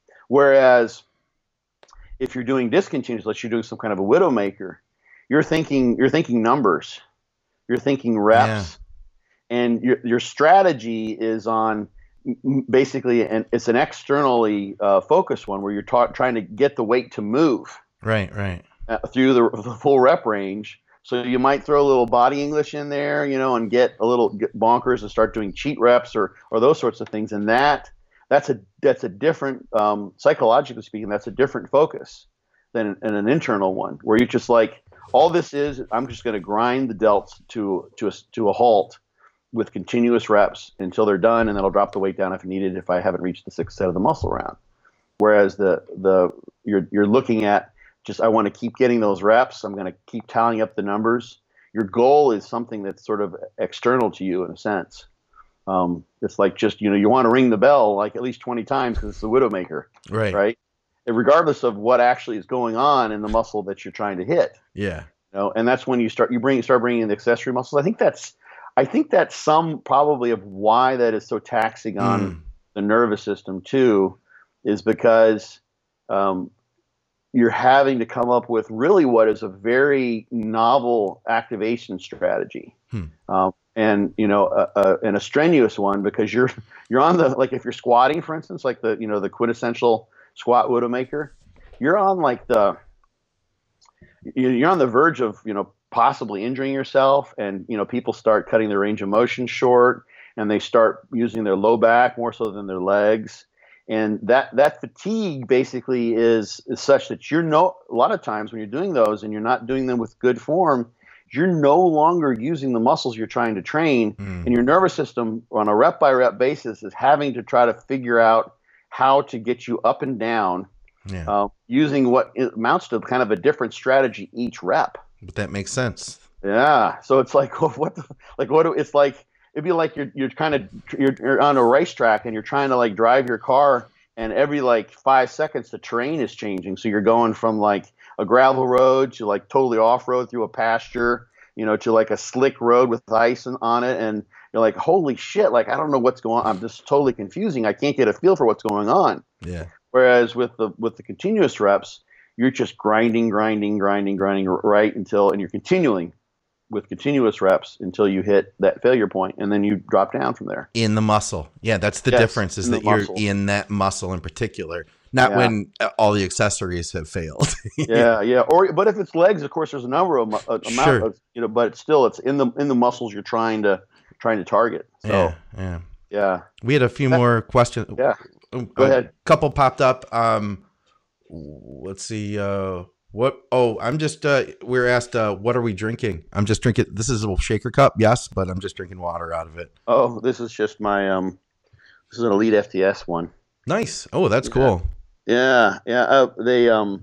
B: Whereas if you're doing discontinuous, let's you're doing some kind of a widowmaker, you're thinking you're thinking numbers, you're thinking reps.
A: Yeah.
B: And your your strategy is on basically, and it's an externally uh, focused one where you're ta- trying to get the weight to move
A: Right, right.
B: uh, through the, the full rep range. So you might throw a little body English in there, you know, and get a little get bonkers and start doing cheat reps or or those sorts of things. And that that's a that's a different um, psychologically speaking, that's a different focus than, than an internal one where you're just like, all this is, I'm just going to grind the delts to to a, to a halt with continuous reps until they're done, and then I'll drop the weight down if needed if I haven't reached the sixth set of the muscle round. Whereas the the you're you're looking at just, I want to keep getting those reps. I'm going to keep tallying up the numbers. Your goal is something that's sort of external to you in a sense. Um, it's like just, you know, you want to ring the bell like at least twenty times because it's the widowmaker,
A: Right.
B: right? And regardless of what actually is going on in the muscle that you're trying to hit,
A: Yeah.
B: you know, and that's when you start you bring start bringing in the accessory muscles. I think that's I think that's some probably of why that is so taxing on
A: Mm.
B: the nervous system too, is because um, you're having to come up with really what is a very novel activation strategy,
A: Hmm.
B: um, and you know, a, a, and a strenuous one because you're you're on the, like if you're squatting, for instance, like the you know the quintessential squat widowmaker, you're on like the you're on the verge of you know possibly injuring yourself, and you know people start cutting their range of motion short, and they start using their low back more so than their legs, and that that fatigue basically is is such that you're no a lot of times when you're doing those and you're not doing them with good form, you're no longer using the muscles you're trying to train,
A: Mm.
B: and your nervous system on a rep by rep basis is having to try to figure out how to get you up and down,
A: Yeah.
B: uh, using what amounts to kind of a different strategy each rep.
A: But that makes sense.
B: Yeah, so it's like what the like what do, it's like it'd be like you're you're kind of you're, you're on a racetrack and you're trying to like drive your car, and every like five seconds the terrain is changing, so you're going from like a gravel road to like totally off road through a pasture, you know, to like a slick road with ice on it, and you're like, holy shit, like I don't know what's going on. I'm just totally confusing. I can't get a feel for what's going on.
A: Yeah.
B: Whereas with the with the continuous reps, you're just grinding, grinding, grinding, grinding right until, and you're continuing with continuous reps until you hit that failure point, and then you drop down from there.
A: In the muscle. Yeah, that's the
B: Yes,
A: difference is
B: in the
A: that you're
B: muscle.
A: in that muscle in particular, not
B: Yeah.
A: when uh, all the accessories have failed.
B: Yeah, yeah. Or but if it's legs, of course, there's a number of mu- a, amount
A: Sure.
B: of you know, but still, it's in the in the muscles you're trying to trying to target. So
A: Yeah, yeah.
B: yeah,
A: We had a few more questions.
B: yeah.
A: Oh,
B: Go
A: a
B: ahead.
A: Couple popped up. Um, let's see. Uh, what? Oh, I'm just. Uh, we were asked. Uh, what are we drinking? I'm just drinking. This is a shaker cup, yes, but I'm just drinking water out of it.
B: Oh, this is just my um, this is an Elite F T S one.
A: Nice. Oh, that's
B: Yeah.
A: cool.
B: Yeah, yeah. Uh, they um,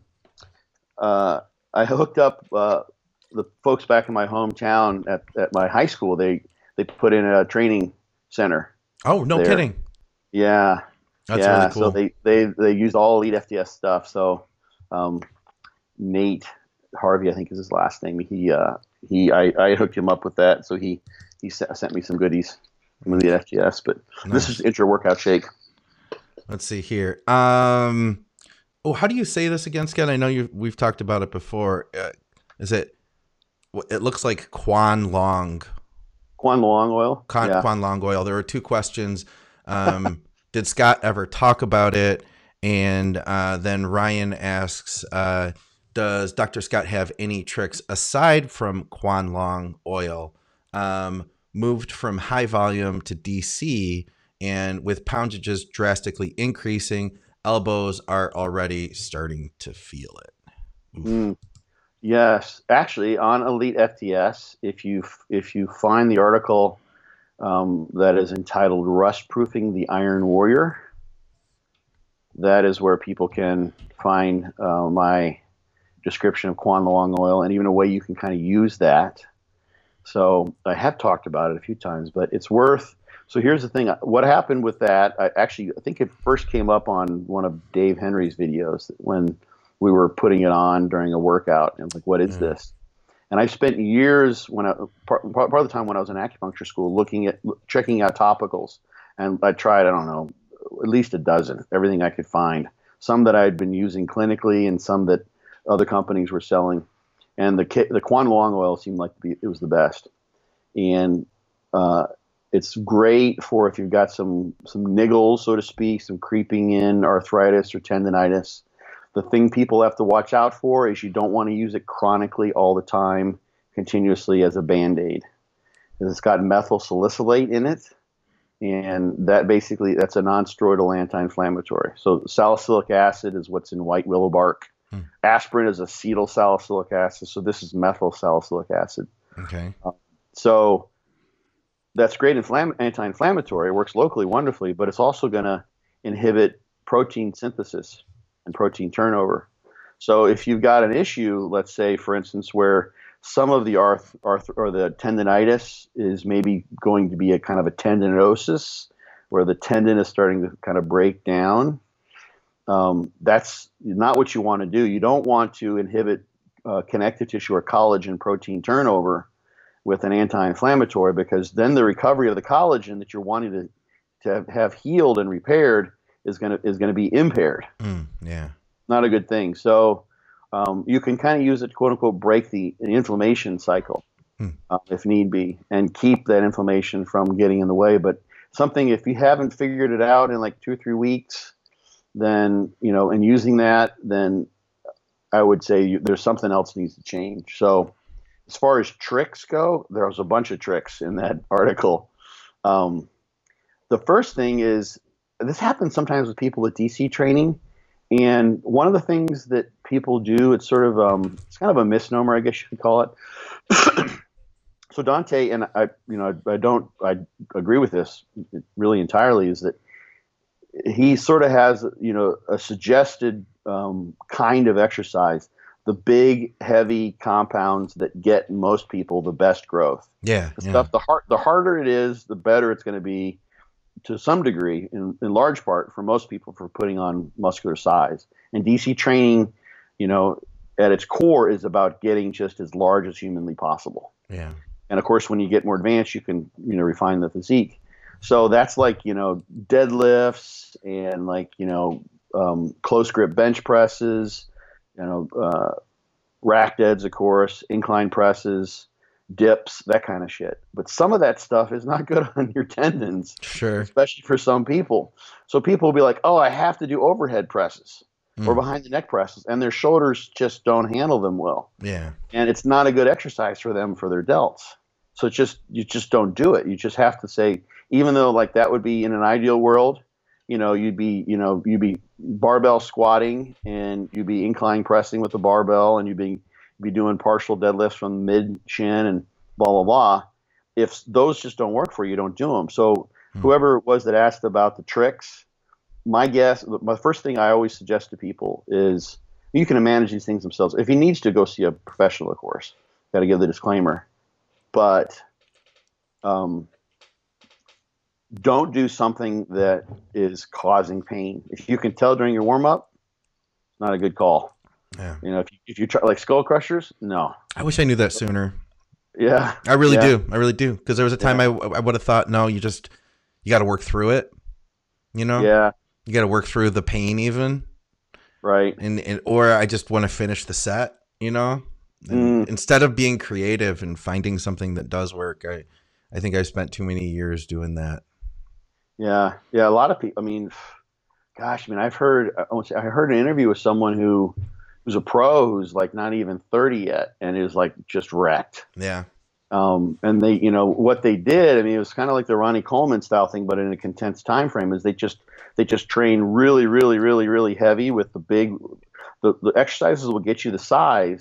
B: uh, I hooked up uh, the folks back in my hometown at, at my high school. They they put in a training center.
A: Oh, no
B: There.
A: kidding.
B: Yeah,
A: That's
B: yeah.
A: really cool.
B: So they they they used all Elite F T S stuff. So um, Nate Harvey, I think is his last name. He uh, he I, I hooked him up with that. So he he sent, sent me some goodies from Elite F T S. But
A: Nice.
B: this is intra workout shake.
A: Let's see here. Um, oh, how do you say this again, Scott? I know you we've talked about it before. Uh, is it? It looks like Quan Long.
B: Quan Long oil.
A: Quan,
B: yeah.
A: Quan Long oil. There were two questions. Um, did Scott ever talk about it? And uh, then Ryan asks, uh, does Doctor Scott have any tricks aside from Quan Long oil? Um, moved from high volume to D C, and with poundages drastically increasing, elbows are already starting to feel it. Oof.
B: Mm. Yes, actually, on Elite F T S, if you if you find the article um, that is entitled "Rust Proofing the Iron Warrior," that is where people can find uh, my description of Quan Long oil and even a way you can kind of use that. So I have talked about it a few times, but it's worth. So here's the thing. What happened with that, I actually, I think it first came up on one of Dave Henry's videos when we were putting it on during a workout. And I was like, what is
A: Yeah.
B: this? And I spent years when I, part, part of the time when I was in acupuncture school, looking at, checking out topicals. And I tried, I don't know, at least a dozen, everything I could find. Some that I had been using clinically and some that other companies were selling. And the the Quan Long oil seemed like to be, it was the best. And uh, it's great for if you've got some some niggles, so to speak, some creeping in arthritis or tendonitis. The thing people have to watch out for is you don't want to use it chronically all the time, continuously as a Band-Aid. Because it's got methyl salicylate in it, and that basically, that's a non-steroidal anti-inflammatory. So salicylic acid is what's in white willow bark. Hmm. Aspirin is acetyl salicylic acid, so this is methyl salicylic acid.
A: Okay.
B: Uh, so that's great inflam- anti-inflammatory. It works locally wonderfully, but it's also going to inhibit protein synthesis and protein turnover. So if you've got an issue, let's say, for instance, where some of the arth, arth or the tendonitis is maybe going to be a kind of a tendinosis, where the tendon is starting to kind of break down, um, that's not what you want to do. You don't want to inhibit uh, connective tissue or collagen protein turnover with an anti-inflammatory, because then the recovery of the collagen that you're wanting to, to have healed and repaired is going to is going to be impaired.
A: Mm, yeah.
B: Not a good thing. So um, you can kind of use it to, quote unquote, break the, the inflammation cycle hmm. uh, if need be, and keep that inflammation from getting in the way. But something, if you haven't figured it out in like two or three weeks, then, you know, and using that, then I would say you, there's something else needs to change. So as far as tricks go, there was a bunch of tricks in that article. Um, the first thing is, this happens sometimes with people with D C training. And one of the things that people do, it's sort of, um, it's kind of a misnomer, I guess you could call it. So Dante, and I, you know, I, I don't, I agree with this really entirely, is that he sort of has, you know, a suggested um, kind of exercise, the big, heavy compounds that get most people the best growth.
A: Yeah.
B: The
A: yeah.
B: stuff, the hard, the harder it is, the better it's going to be, to some degree, in, in large part, for most people, for putting on muscular size. And D C training, you know, at its core is about getting just as large as humanly possible.
A: Yeah.
B: And of course, when you get more advanced, you can, you know, refine the physique. So that's like, you know, deadlifts and like, you know, um, close grip bench presses, you know, uh, rack deads, of course, incline presses, dips, that kind of shit. But some of that stuff is not good on your tendons.
A: Sure.
B: Especially for some people. So people will be like, oh, I have to do overhead presses mm. or behind the neck presses, and their shoulders just don't handle them well.
A: Yeah.
B: And it's not a good exercise for them for their delts. So it's just, you just don't do it. You just have to say, even though like that would be in an ideal world, you know, you'd be, you know, you'd be barbell squatting and you'd be incline pressing with the barbell, and you'd be be doing partial deadlifts from mid chin and blah, blah, blah. If those just don't work for you, don't do them. So hmm. whoever it was that asked about the tricks, my guess, my first thing I always suggest to people is you can manage these things themselves. If he needs to, go see a professional, of course. Got to give the disclaimer. But um, don't do something that is causing pain. If you can tell during your warm-up, it's not a good call.
A: Yeah.
B: You know, if you, if you try like skull crushers, no.
A: I wish I knew that sooner.
B: Yeah.
A: I really
B: yeah.
A: do. I really do. Because there was a time yeah. I, I would have thought, no, you just, you got to work through it. You know?
B: Yeah.
A: You got to work through the pain even.
B: Right.
A: And, and or I just want to finish the set, you know? And
B: mm.
A: Instead of being creative and finding something that does work, I, I think I've spent too many years doing that.
B: Yeah. Yeah. A lot of people, I mean, gosh, I mean, I've heard, I heard an interview with someone who, who's a pro who's like not even thirty yet and is like just wrecked.
A: Yeah.
B: Um, and they, you know, what they did, I mean, it was kind of like the Ronnie Coleman style thing, but in a condensed time frame, is they just, they just train really, really, really, really heavy with the big, the, the exercises will get you the size,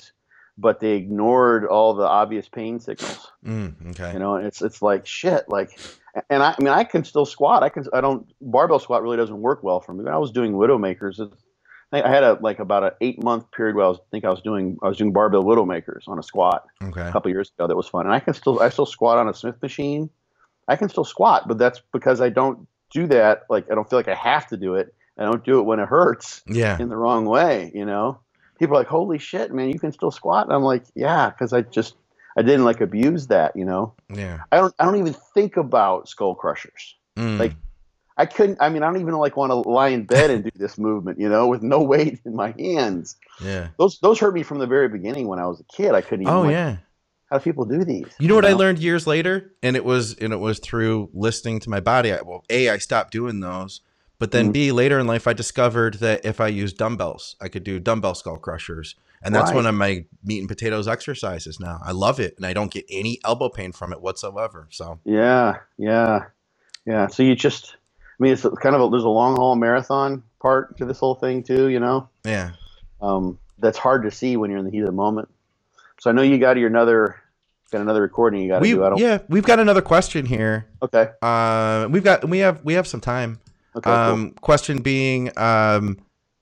B: but they ignored all the obvious pain signals.
A: Mm, okay.
B: You know, and it's it's like shit. Like, and I, I mean, I can still squat. I can. I don't. Barbell squat really doesn't work well for me. When I was doing Widowmakers, it, I had a like about an eight month period where I was I think I was doing I was doing barbell Widowmakers on a squat
A: Okay.
B: a couple of years ago. That was fun, and I can still I still squat on a Smith machine. I can still squat, but that's because I don't do that. Like, I don't feel like I have to do it. I don't do it when it hurts.
A: Yeah.
B: In the wrong way. You know, people are like, "Holy shit, man, you can still squat." And I'm like, "Yeah," because I just I didn't like abuse that. You know.
A: Yeah.
B: I don't I don't even think about skull crushers.
A: Mm.
B: Like. I couldn't, I mean, I don't even like want to lie in bed and do this movement, you know, with no weight in my hands.
A: Yeah.
B: Those, those hurt me from the very beginning when I was a kid. I couldn't even,
A: Oh
B: like,
A: yeah.
B: how do people do these?
A: You know what I learned years later? And it was, and it was through listening to my body. I, well, A, I stopped doing those, but then
B: Mm-hmm.
A: B, later in life, I discovered that if I used dumbbells, I could do dumbbell skull crushers. And that's
B: Right.
A: one of my meat and potatoes exercises now. I love it. And I don't get any elbow pain from it whatsoever. So
B: Yeah, yeah, yeah. So you just, I mean, it's kind of a, there's a long haul marathon part to this whole thing too, you know?
A: yeah.
B: Um, that's hard to see when you're in the heat of the moment. So I know you got your another, got another recording you got to
A: We,
B: do. I don't,
A: yeah, we've got another question here.
B: Okay.
A: Uh, we've got, we have, we have some time.
B: Okay.
A: Um, question being, um,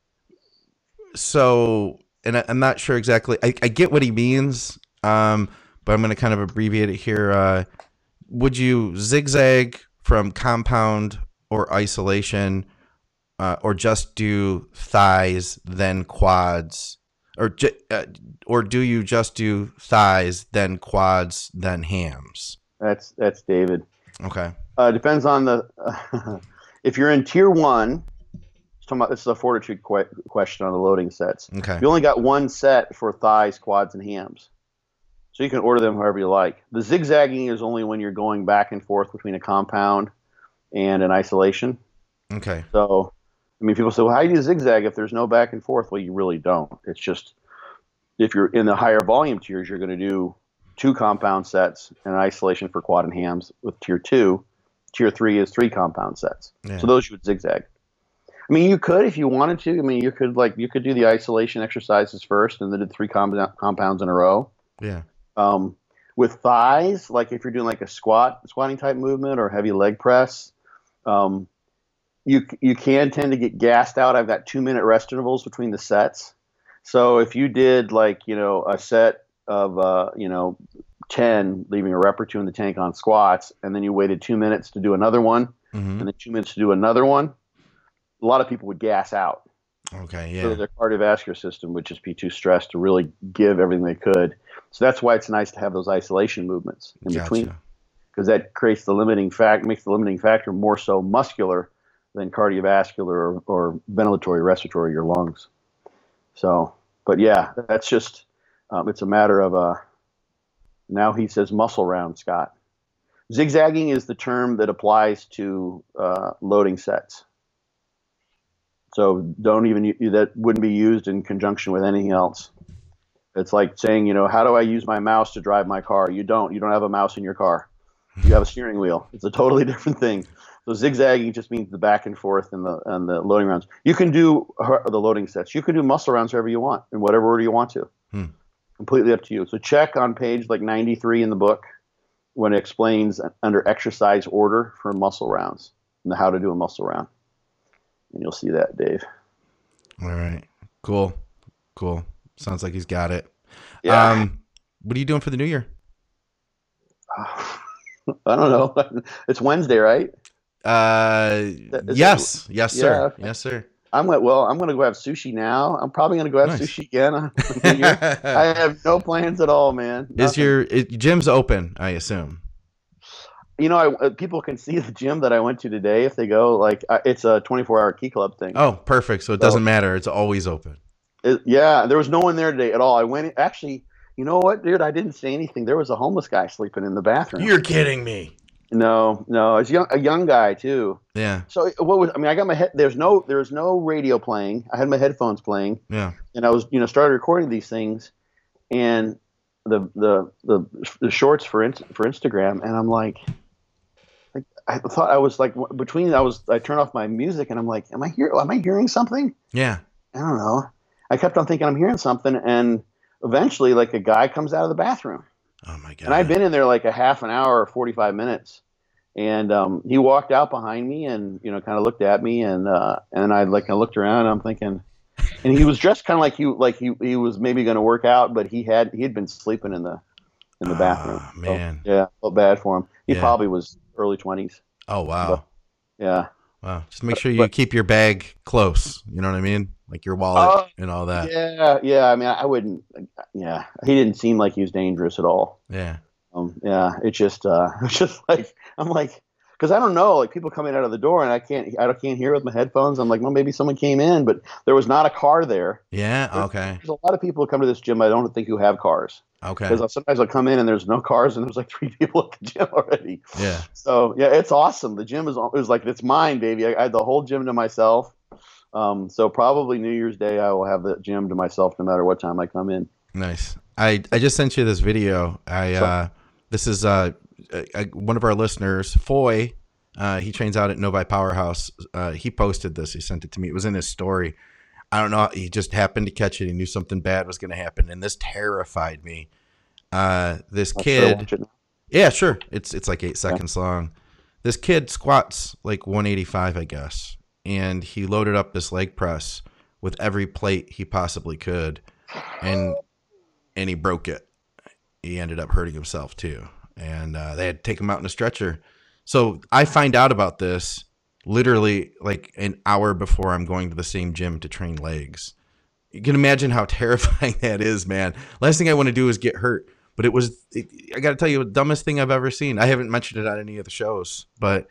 A: so, and I, I'm not sure exactly, I, I get what he means, um, but I'm going to kind of abbreviate it here. Uh, would you zigzag from compound or isolation, uh, or just do thighs, then quads, or, ju- uh, or do you just do thighs, then quads, then hams?
B: That's, that's David.
A: Okay.
B: Uh, depends on the, uh, if you're in tier one, talking about, this is a fortitude que- question on the loading sets.
A: Okay.
B: You only got one set for thighs, quads, and hams. So you can order them however you like. The zigzagging is only when you're going back and forth between a compound and an isolation.
A: Okay.
B: So, I mean, people say, well, how do you zigzag if there's no back and forth? Well, you really don't. It's just, if you're in the higher volume tiers, you're going to do two compound sets and an isolation for quad and hams with tier two. Tier three is three compound sets.
A: Yeah.
B: So those you would zigzag. I mean, you could if you wanted to. I mean, you could like you could do the isolation exercises first and then do three comp- compounds in a row.
A: Yeah.
B: Um, with thighs, like if you're doing like a squat, squatting type movement or heavy leg press, um, you you can tend to get gassed out. I've got two minute rest intervals between the sets. So if you did like, you know, a set of, uh, you know, ten, leaving a rep or two in the tank on squats, and then you waited two minutes to do another one,
A: Mm-hmm.
B: and then two minutes to do another one, a lot of people would gas out.
A: Okay. Yeah.
B: So their cardiovascular system would just be too stressed to really give everything they could. So that's why it's nice to have those isolation movements in
A: Gotcha.
B: between, because that creates the limiting fact, makes the limiting factor more so muscular than cardiovascular or, or ventilatory, respiratory, your lungs. So, but yeah, that's just, um, it's a matter of, uh, now he says muscle round, Scott. Zigzagging is the term that applies to uh, loading sets. So don't even, that wouldn't be used in conjunction with anything else. It's like saying, you know, how do I use my mouse to drive my car? You don't. You don't have a mouse in your car. You have a steering wheel. It's a totally different thing. So zigzagging just means the back and forth and the and the loading rounds. You can do the loading sets. You can do muscle rounds wherever you want, in whatever order you want to.
A: Hmm.
B: Completely up to you. So check on page like ninety-three in the book when it explains under exercise order for muscle rounds and how to do a muscle round. And you'll see that, Dave.
A: All right. Cool. Cool. Sounds like he's got it.
B: Yeah.
A: Um, what are you doing for the new year?
B: I don't know. It's Wednesday, right?
A: Uh,
B: Is
A: yes. Yes,
B: Yeah,
A: sir.
B: okay.
A: Yes, sir.
B: I'm going, well, I'm going to go have sushi now. I'm probably going to go have
A: Nice.
B: sushi again. on New Year. I have no plans at all, man.
A: Is
B: Nothing.
A: your it, gym's open, I assume?
B: You know, I, uh, people can see the gym that I went to today if they go. Like, uh, it's a twenty-four hour Key Club thing.
A: Oh, perfect. So it
B: So-
A: doesn't matter. It's always open.
B: It- yeah, there was no one there today at all. I went in, actually. You know what, dude? I didn't say anything. There was a homeless guy sleeping in the bathroom.
A: You're kidding me.
B: no, no, it's young, a young guy too.
A: Yeah.
B: So what was? I mean, I got my head. There's no, there's no radio playing. I had my headphones playing,
A: Yeah.
B: and I was, you know, started recording these things, and the the the, the shorts for in, for Instagram, and I'm like, like, I thought I was like between. I was I turned off my music, and I'm like, am I here? Am I hearing something?
A: Yeah.
B: I don't know. I kept on thinking I'm hearing something, and eventually, like a guy comes out of the bathroom.
A: Oh my God.
B: And I'd been in there like a half an hour or forty-five minutes. And um, he walked out behind me and, you know, kind of looked at me, and uh, and I like I looked around and I'm thinking, and he was dressed kind of like he like he he was maybe going to work out, but he had he had been sleeping in the in the bathroom.
A: Oh, man.
B: So, yeah, felt bad for him. He
A: Yeah.
B: probably was early twenties.
A: Oh wow.
B: But, yeah.
A: Wow. Just make sure you
B: But-
A: keep your bag close. You know what I mean? Like your wallet
B: Oh,
A: and all that.
B: Yeah, yeah. I mean, I wouldn't. Yeah, he didn't seem like he was dangerous at all.
A: Yeah.
B: Um, yeah, it just, uh, it's just like I'm like, because I don't know, like people coming out of the door and I can't, I can't hear with my headphones. I'm like, well, maybe someone came in, but there was not a car there.
A: Yeah.
B: There's,
A: Okay.
B: There's a lot of people who come to this gym I don't think who have cars.
A: Okay.
B: Because sometimes I'll come in and there's no cars and there's like three people at the gym already.
A: Yeah.
B: So yeah, it's awesome. The gym is, it was like, it's mine, baby. I, I had the whole gym to myself. Um, so probably New Year's Day, I will have the gym to myself no matter what time I come in.
A: Nice. I, I just sent you this video. I,
B: Sure.
A: uh, this is, uh, a, a, one of our listeners, Foy. Uh, he trains out at Novi Powerhouse. Uh, he posted this. He sent it to me. It was in his story. I don't know. He just happened to catch it. He knew something bad was going to happen, and this terrified me. Uh, this
B: I'll
A: kid.
B: watch it now.
A: Yeah, sure. It's it's like eight seconds long. This kid squats like one eighty-five, I guess, and he loaded up this leg press with every plate he possibly could, and and he broke it. He ended up hurting himself too, and uh, they had to take him out in a stretcher. So I find out about this literally like an hour before I'm going to the same gym to train legs. You can imagine how terrifying that is, man. Last thing I want to do is get hurt. But it was, it, I got to tell you, the dumbest thing I've ever seen. I haven't mentioned it on any of the shows, but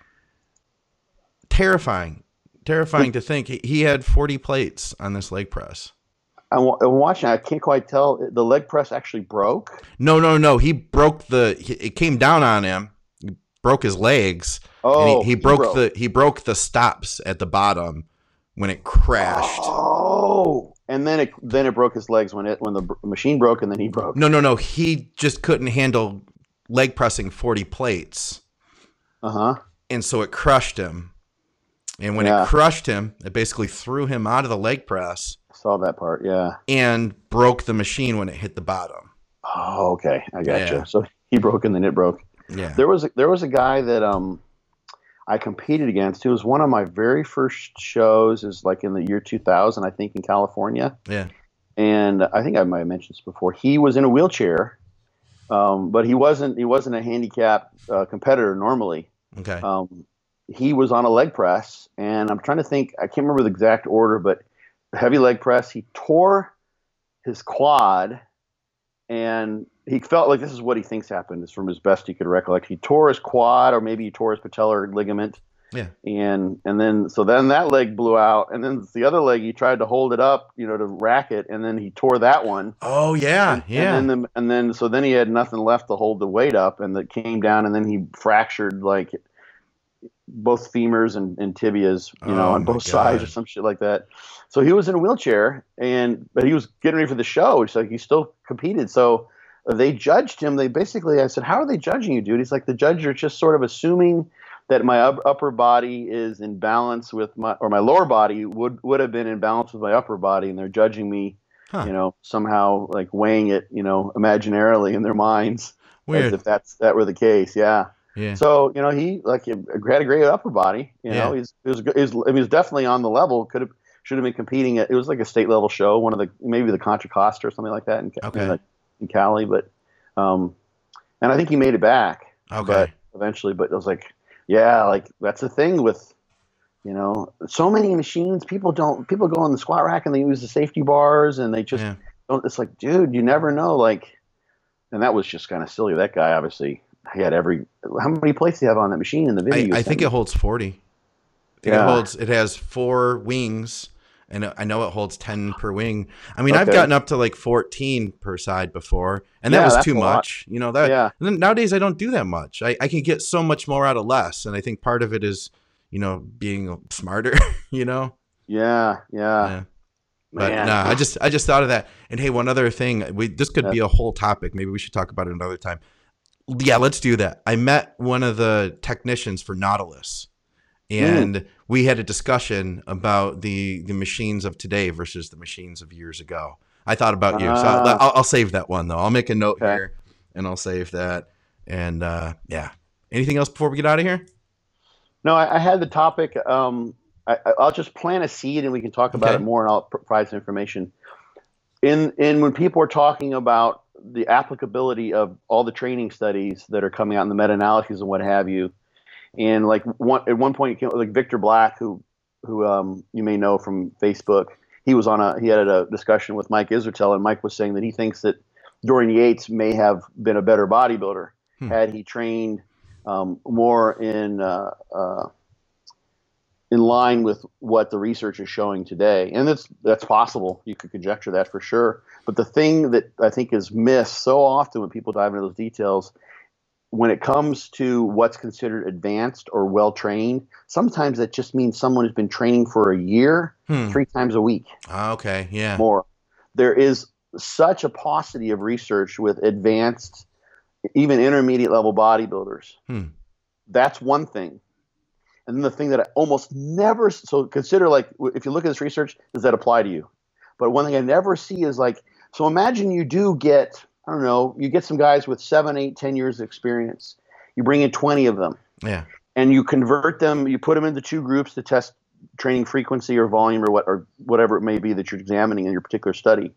A: terrifying. Terrifying to think. He, he had forty plates on this leg press.
B: I'm, wa- I'm watching. I can't quite tell. The leg press actually broke.
A: No, no, no. He broke the, he, it came down on him. He broke his legs.
B: Oh,
A: and he, he broke,
B: broke.
A: the, he broke the stops at the bottom when it crashed.
B: Oh, and then it then it broke his legs when it when the br- machine broke, and then he broke.
A: No, no, no. He just couldn't handle leg pressing forty plates.
B: Uh huh.
A: And so it crushed him. And when
B: Yeah.
A: it crushed him, it basically threw him out of the leg press
B: Saw that part. Yeah.
A: and broke the machine when it hit the bottom.
B: Oh, okay. I got
A: Yeah.
B: you. So he broke, and then it broke.
A: Yeah.
B: There was a, there was a guy that um I competed against. It was one of my very first shows. Is like in the year two thousand, I think, in California.
A: Yeah.
B: And I think I might have mentioned this before. He was in a wheelchair, um, but he wasn't. He wasn't a handicapped uh, competitor normally.
A: Okay.
B: Um, he was on a leg press, and I'm trying to think. I can't remember the exact order, but heavy leg press. He tore his quad, and he felt like this is what he thinks happened. Is from his best he could recollect. He tore his quad, or maybe he tore his patellar ligament.
A: Yeah.
B: And and then so then that leg blew out, and then the other leg he tried to hold it up, you know, to rack it, and then he tore that one.
A: Oh, yeah.
B: And,
A: Yeah.
B: And then, the, and then so then he had nothing left to hold the weight up, and it came down, and then he fractured like both femurs and, and tibias, you know,
A: Oh,
B: on
A: my
B: both sides or
A: God.
B: some shit like that. So he was in a wheelchair, and but he was getting ready for the show. It's like he still competed. So they judged him. They basically, I said, "How are they judging you, dude?" He's like, "The judges are just sort of assuming that my up, upper body is in balance with my, or my lower body would would have been in balance with my upper body, and they're judging me."
A: Huh.
B: You know, somehow like weighing it, you know, imaginarily in their minds,
A: Weird.
B: as if that's that were the case. Yeah.
A: Yeah.
B: So you know, he like he had a great upper body. You know,
A: Yeah.
B: he's he was, he was I mean, he was definitely on the level. Could have should have been competing at. It was like a state level show, one of the maybe the Contra Costa or something like that in,
A: Okay.
B: in, in Cali. But um, and I think he made it back.
A: Okay.
B: But eventually, but it was like, yeah, like that's the thing with. You know, so many machines. People don't. People go on the squat rack and they use the safety bars, and they just
A: Yeah.
B: don't. It's like, dude, you never know. Like, and that was just kind of silly. That guy obviously he had every. How many plates do you have on that machine in the video?
A: I,
B: you
A: I
B: sent
A: think
B: me?
A: it holds forty. I think
B: Yeah.
A: it holds. It has four wings, and I know it holds ten per wing. I mean, I've
B: Okay.
A: gotten up to like fourteen per side before, and that
B: Yeah,
A: was
B: that's
A: too
B: a lot.
A: much. You know that.
B: Yeah.
A: And then nowadays, I don't do that much. I, I can get so much more out of less, and I think part of it is, you know, being smarter. You know.
B: Yeah, yeah.
A: Yeah. But
B: Man.
A: nah, I just I just thought of that. And hey, one other thing, we this could
B: Yeah.
A: be a whole topic. Maybe we should talk about it another time. Yeah, let's do that. I met one of the technicians for Nautilus, and we had a discussion about the the machines of today versus the machines of years ago. I thought about you. So
B: Uh,
A: I'll, I'll save that one, though. I'll make a note
B: okay.
A: here, and I'll save that. And, uh, yeah. Anything else before we get out of here?
B: No, I, I had the topic. Um, I, I'll just plant a seed, and we can talk about
A: Okay.
B: it more, and I'll provide some information. In in when people are talking about the applicability of all the training studies that are coming out in the meta-analyses and what have you, and like one at one point, like Victor Black, who who um, you may know from Facebook, he was on a he had a discussion with Mike Israetel, and Mike was saying that he thinks that Dorian Yates may have been a better bodybuilder
A: Hmm.
B: had he trained um, more in uh, uh, in line with what the research is showing today. And that's that's possible. You could conjecture that for sure. But the thing that I think is missed so often when people dive into those details, when it comes to what's considered advanced or well-trained, sometimes that just means someone has been training for a year,
A: Hmm.
B: three times a week,
A: Okay. Yeah.
B: more. There is such a paucity of research with advanced, even intermediate level bodybuilders.
A: Hmm.
B: That's one thing. And then the thing that I almost never, so consider like, if you look at this research, does that apply to you? But one thing I never see is like, so imagine you do get, I don't know, you get some guys with seven, eight, ten years of experience. You bring in twenty of them
A: Yeah.
B: and you convert them, you put them into two groups to test training frequency or volume or what, or whatever it may be that you're examining in your particular study.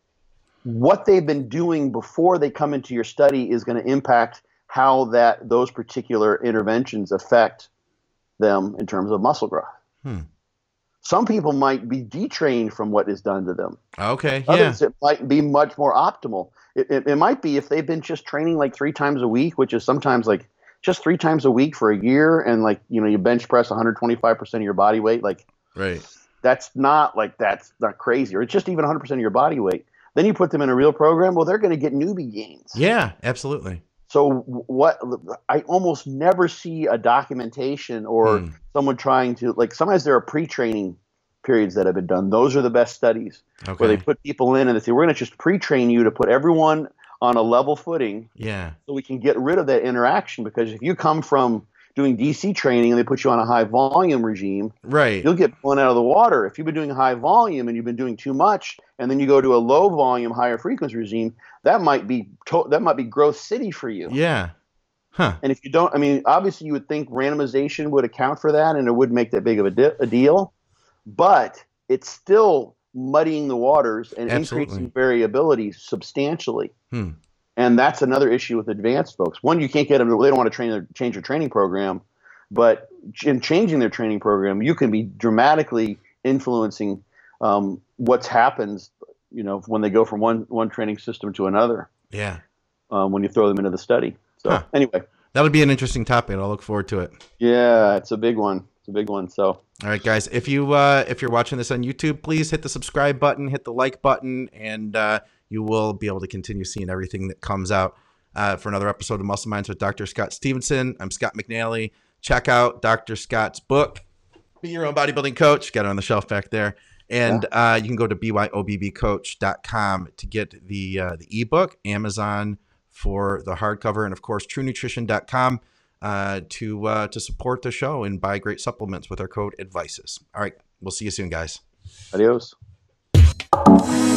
B: What they've been doing before they come into your study is going to impact how that those particular interventions affect them in terms of muscle growth.
A: Hmm.
B: Some people might be detrained from what is done to them.
A: Okay. Yeah.
B: Others, it might be much more optimal. It, it, it might be if they've been just training like three times a week, which is sometimes like just three times a week for a year, and like, you know, you bench press one hundred twenty-five percent of your body weight. Like,
A: Right.
B: that's not like that's not crazy, or it's just even one hundred percent of your body weight. Then you put them in a real program. Well, they're going to get newbie gains.
A: Yeah. Absolutely.
B: So what I almost never see a documentation or
A: Hmm.
B: someone trying to, like, sometimes there are pre-training periods that have been done. Those are the best studies
A: Okay.
B: where they put people in and they say, we're going to just pre-train you to put everyone on a level footing
A: Yeah.
B: so we can get rid of that interaction. Because if you come from doing D C training and they put you on a high volume regime,
A: Right.
B: you'll get blown out of the water. If you've been doing high volume and you've been doing too much, and then you go to a low volume, higher frequency regime, that might be to- that might be growth city for you.
A: Yeah. Huh.
B: And if you don't, I mean, obviously you would think randomization would account for that, and it wouldn't make that big of a, di- a deal, but it's still muddying the waters and
A: Absolutely.
B: increasing variability substantially.
A: Hmm.
B: And that's another issue with advanced folks. One, you can't get them; they don't want to train their, change their training program. But in changing their training program, you can be dramatically influencing um, what happens, you know, when they go from one one training system to another.
A: Yeah.
B: Um, when you throw them into the study. So
A: Huh.
B: anyway,
A: That would be an interesting topic. I'll look forward to it.
B: yeah, it's a big one. It's a big one. So
A: All right, guys. If you uh, if you're watching this on YouTube, please hit the subscribe button, hit the like button, and uh, you will be able to continue seeing everything that comes out uh, for another episode of Muscle Minds with Doctor Scott Stevenson. I'm Scott McNally. Check out Doctor Scott's book, Be Your Own Bodybuilding Coach. Got it on the shelf back there. And uh, you can go to b y o b b coach dot com to get the uh, the ebook, Amazon for the hardcover, and of course, true nutrition dot com uh, to uh, to support the show and buy great supplements with our code ADVICES. All right, we'll see you soon, guys.
B: adios.